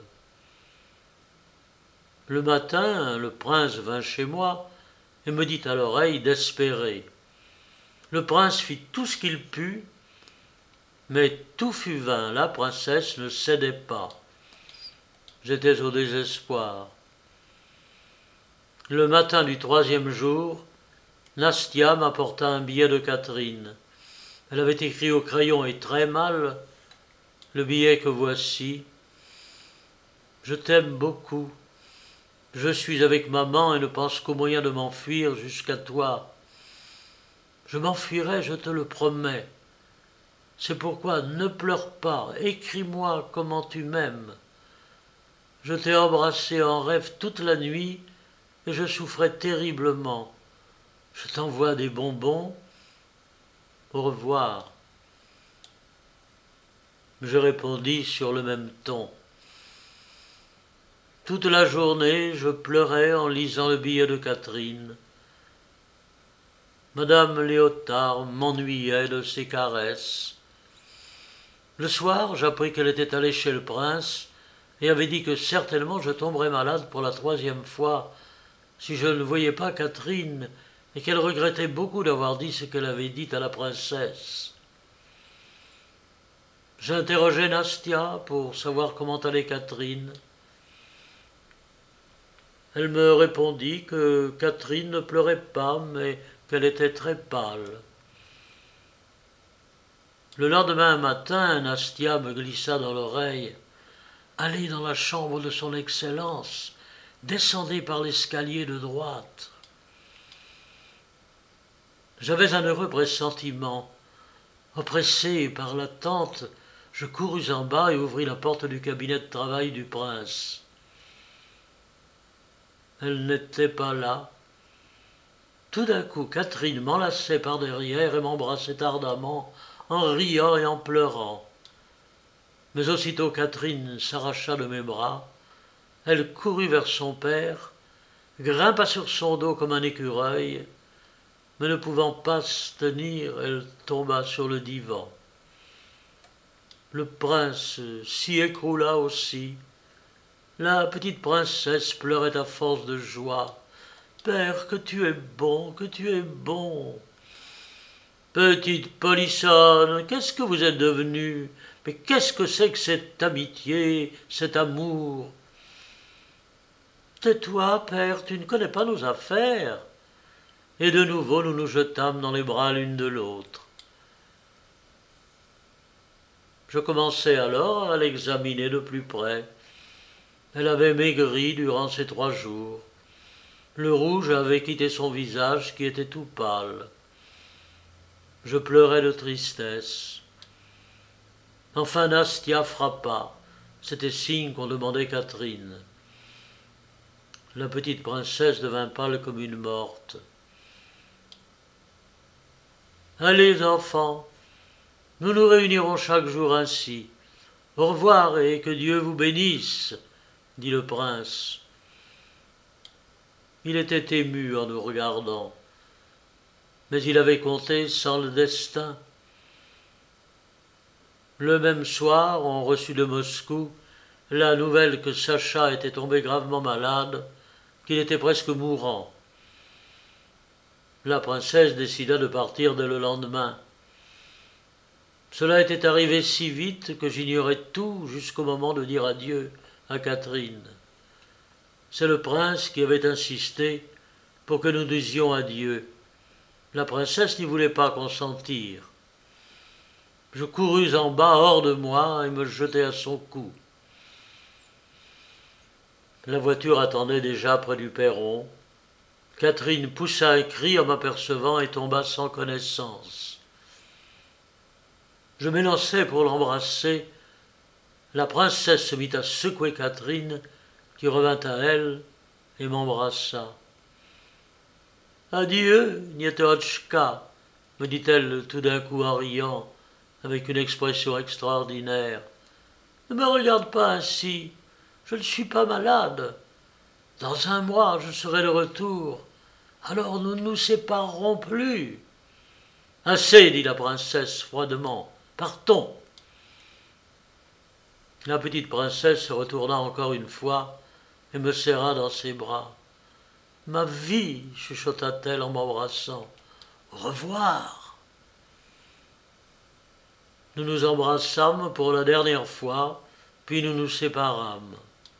Le matin, le prince vint chez moi et me dit à l'oreille d'espérer. Le prince fit tout ce qu'il put, mais tout fut vain, la princesse ne cédait pas. J'étais au désespoir. Le matin du troisième jour, Nastia m'apporta un billet de Catherine. Elle avait écrit au crayon et très mal le billet que voici. Je t'aime beaucoup. Je suis avec maman et ne pense qu'au moyen de m'enfuir jusqu'à toi. Je m'enfuirai, je te le promets. C'est pourquoi ne pleure pas, écris-moi comment tu m'aimes. Je t'ai embrassé en rêve toute la nuit et je souffrais terriblement. Je t'envoie des bonbons. Au revoir. Je répondis sur le même ton. Toute la journée, je pleurais en lisant le billet de Catherine. Madame Léotard m'ennuyait de ses caresses. Le soir, j'appris qu'elle était allée chez le prince et avait dit que certainement je tomberais malade pour la troisième fois si je ne voyais pas Catherine et qu'elle regrettait beaucoup d'avoir dit ce qu'elle avait dit à la princesse. J'interrogeai Nastia pour savoir comment allait Catherine. Elle me répondit que Catherine ne pleurait pas, mais qu'elle était très pâle. Le lendemain matin, Nastia me glissa dans l'oreille. « Allez dans la chambre de son Excellence, descendez par l'escalier de droite. » J'avais un heureux pressentiment. Oppressé par l'attente, je courus en bas et ouvris la porte du cabinet de travail du prince. Elle n'était pas là. Tout d'un coup, Catherine m'enlaçait par derrière et m'embrassait ardemment, en riant et en pleurant. Mais aussitôt Catherine s'arracha de mes bras, elle courut vers son père, grimpa sur son dos comme un écureuil, mais ne pouvant pas se tenir, elle tomba sur le divan. Le prince s'y écroula aussi. La petite princesse pleurait à force de joie. « Père, que tu es bon, que tu es bon !»« Petite polissonne, qu'est-ce que vous êtes devenue? Mais qu'est-ce que c'est que cette amitié, cet amour ?»« Tais-toi, père, tu ne connais pas nos affaires. » Et de nouveau nous nous jetâmes dans les bras l'une de l'autre. Je commençai alors à l'examiner de plus près. Elle avait maigri durant ces trois jours. Le rouge avait quitté son visage qui était tout pâle. Je pleurais de tristesse. Enfin Nastia frappa. C'était signe qu'on demandait Catherine. La petite princesse devint pâle comme une morte. « Allez, enfants, nous nous réunirons chaque jour ainsi. Au revoir et que Dieu vous bénisse, » dit le prince. Il était ému en nous regardant, mais il avait compté sans le destin. Le même soir, on reçut de Moscou la nouvelle que Sacha était tombé gravement malade, qu'il était presque mourant. La princesse décida de partir dès le lendemain. Cela était arrivé si vite que j'ignorais tout jusqu'au moment de dire adieu à Catherine. C'est le prince qui avait insisté pour que nous disions adieu. La princesse n'y voulait pas consentir. Je courus en bas hors de moi et me jetai à son cou. La voiture attendait déjà près du perron. Catherine poussa un cri en m'apercevant et tomba sans connaissance. Je m'élançai pour l'embrasser. La princesse se mit à secouer Catherine, qui revint à elle et m'embrassa. « Adieu, Nietotchka » me dit-elle tout d'un coup en riant, avec une expression extraordinaire. « Ne me regarde pas ainsi. je ne suis pas malade. Dans un mois, je serai de retour. Alors nous ne nous séparerons plus. » « Assez, dit la princesse froidement. Partons. » La petite princesse se retourna encore une fois et me serra dans ses bras. « Ma vie, chuchota-t-elle en m'embrassant. Au revoir. » Nous nous embrassâmes pour la dernière fois, puis nous nous séparâmes.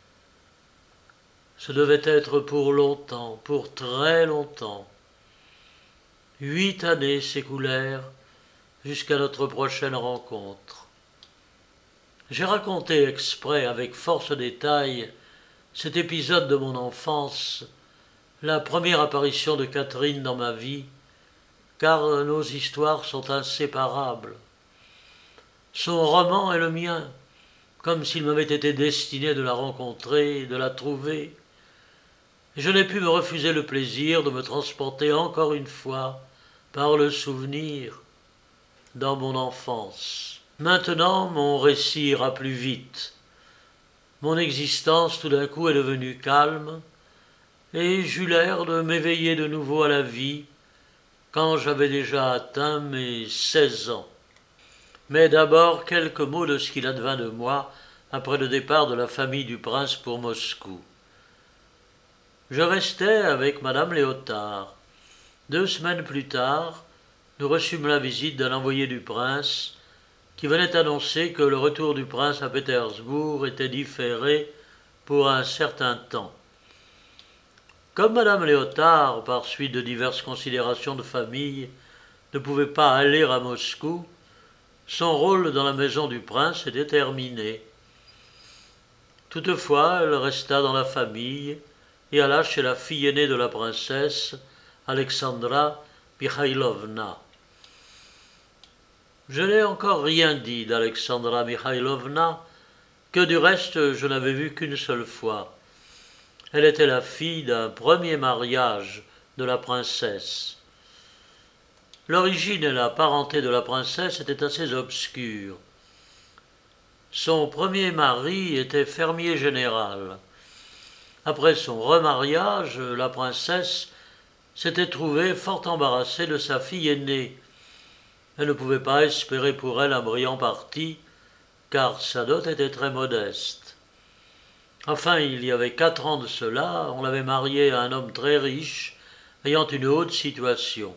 Ce devait être pour longtemps, pour très longtemps. Huit années s'écoulèrent jusqu'à notre prochaine rencontre. J'ai raconté exprès, avec force détails, cet épisode de mon enfance, la première apparition de Catherine dans ma vie, car nos histoires sont inséparables. Son roman est le mien, comme s'il m'avait été destiné de la rencontrer, de la trouver. Et je n'ai pu me refuser le plaisir de me transporter encore une fois, par le souvenir, dans mon enfance. Maintenant, mon récit ira plus vite. Mon existence tout d'un coup est devenue calme, et j'eus l'air de m'éveiller de nouveau à la vie quand j'avais déjà atteint mes seize ans. Mais d'abord, quelques mots de ce qu'il advint de moi après le départ de la famille du prince pour Moscou. Je restais avec madame Léotard. Deux semaines plus tard, nous reçûmes la visite d'un envoyé du prince qui venait annoncer que le retour du prince à Pétersbourg était différé pour un certain temps. Comme madame Léotard, par suite de diverses considérations de famille, ne pouvait pas aller à Moscou, son rôle dans la maison du prince était terminé. Toutefois, elle resta dans la famille et alla chez la fille aînée de la princesse, Alexandra Mikhailovna. Je n'ai encore rien dit d'Alexandra Mikhailovna, que du reste je n'avais vue qu'une seule fois. Elle était la fille d'un premier mariage de la princesse. L'origine et la parenté de la princesse étaient assez obscures. Son premier mari était fermier général. Après son remariage, la princesse s'était trouvée fort embarrassée de sa fille aînée. Elle ne pouvait pas espérer pour elle un brillant parti, car sa dot était très modeste. Enfin, il y avait quatre ans de cela, on l'avait mariée à un homme très riche, ayant une haute situation.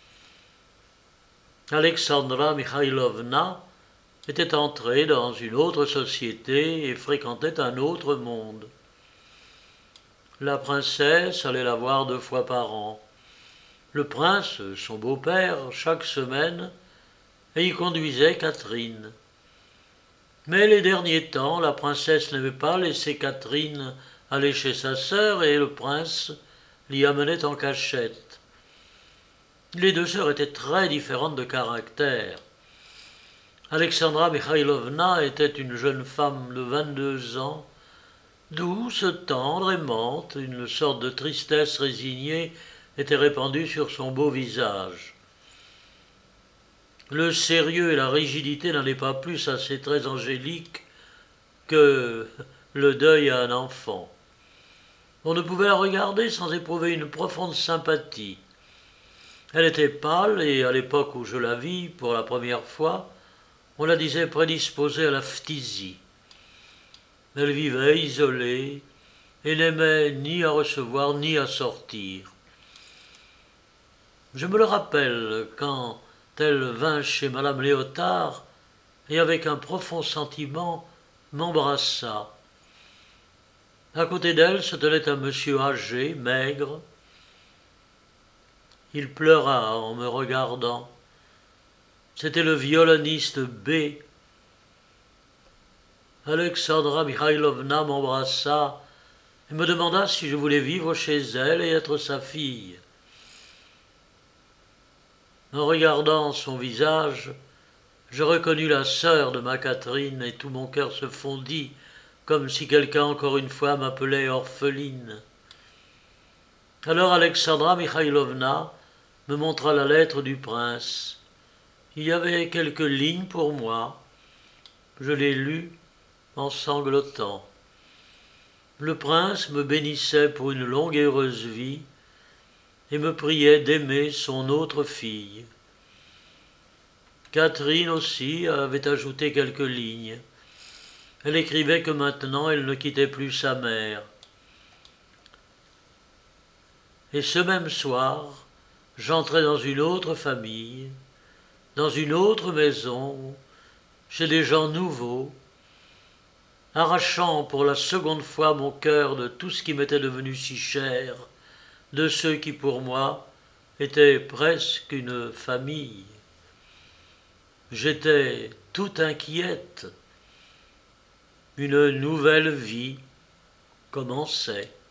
Alexandra Mikhailovna était entrée dans une autre société et fréquentait un autre monde. La princesse allait la voir deux fois par an. Le prince, son beau-père, chaque semaine, et y conduisait Catherine. Mais les derniers temps, la princesse n'avait pas laissé Catherine aller chez sa sœur et le prince l'y amenait en cachette. Les deux sœurs étaient très différentes de caractère. Alexandra Mikhailovna était une jeune femme de vingt-deux ans, douce, tendre, aimante, une sorte de tristesse résignée était répandue sur son beau visage. Le sérieux et la rigidité n'allaient pas plus à ces traits angéliques que le deuil à un enfant. On ne pouvait la regarder sans éprouver une profonde sympathie. Elle était pâle et, à l'époque où je la vis pour la première fois, on la disait prédisposée à la phtisie. Elle vivait isolée et n'aimait ni à recevoir ni à sortir. Je me le rappelle quand elle vint chez madame Léotard et avec un profond sentiment m'embrassa. À côté d'elle se tenait un monsieur âgé, maigre. Il pleura en me regardant. C'était le violoniste B. Alexandra Mikhailovna m'embrassa et me demanda si je voulais vivre chez elle et être sa fille. En regardant son visage, je reconnus la sœur de ma Catherine et tout mon cœur se fondit, comme si quelqu'un encore une fois m'appelait orpheline. Alors Alexandra Mikhailovna me montra la lettre du prince. Il y avait quelques lignes pour moi. Je l'ai lue en sanglotant. Le prince me bénissait pour une longue et heureuse vie et me priait d'aimer son autre fille. Catherine aussi avait ajouté quelques lignes. Elle écrivait que maintenant elle ne quittait plus sa mère. Et ce même soir, j'entrais dans une autre famille, dans une autre maison, chez des gens nouveaux, arrachant pour la seconde fois mon cœur de tout ce qui m'était devenu si cher, de ceux qui pour moi étaient presque une famille. J'étais tout inquiète. Une nouvelle vie commençait.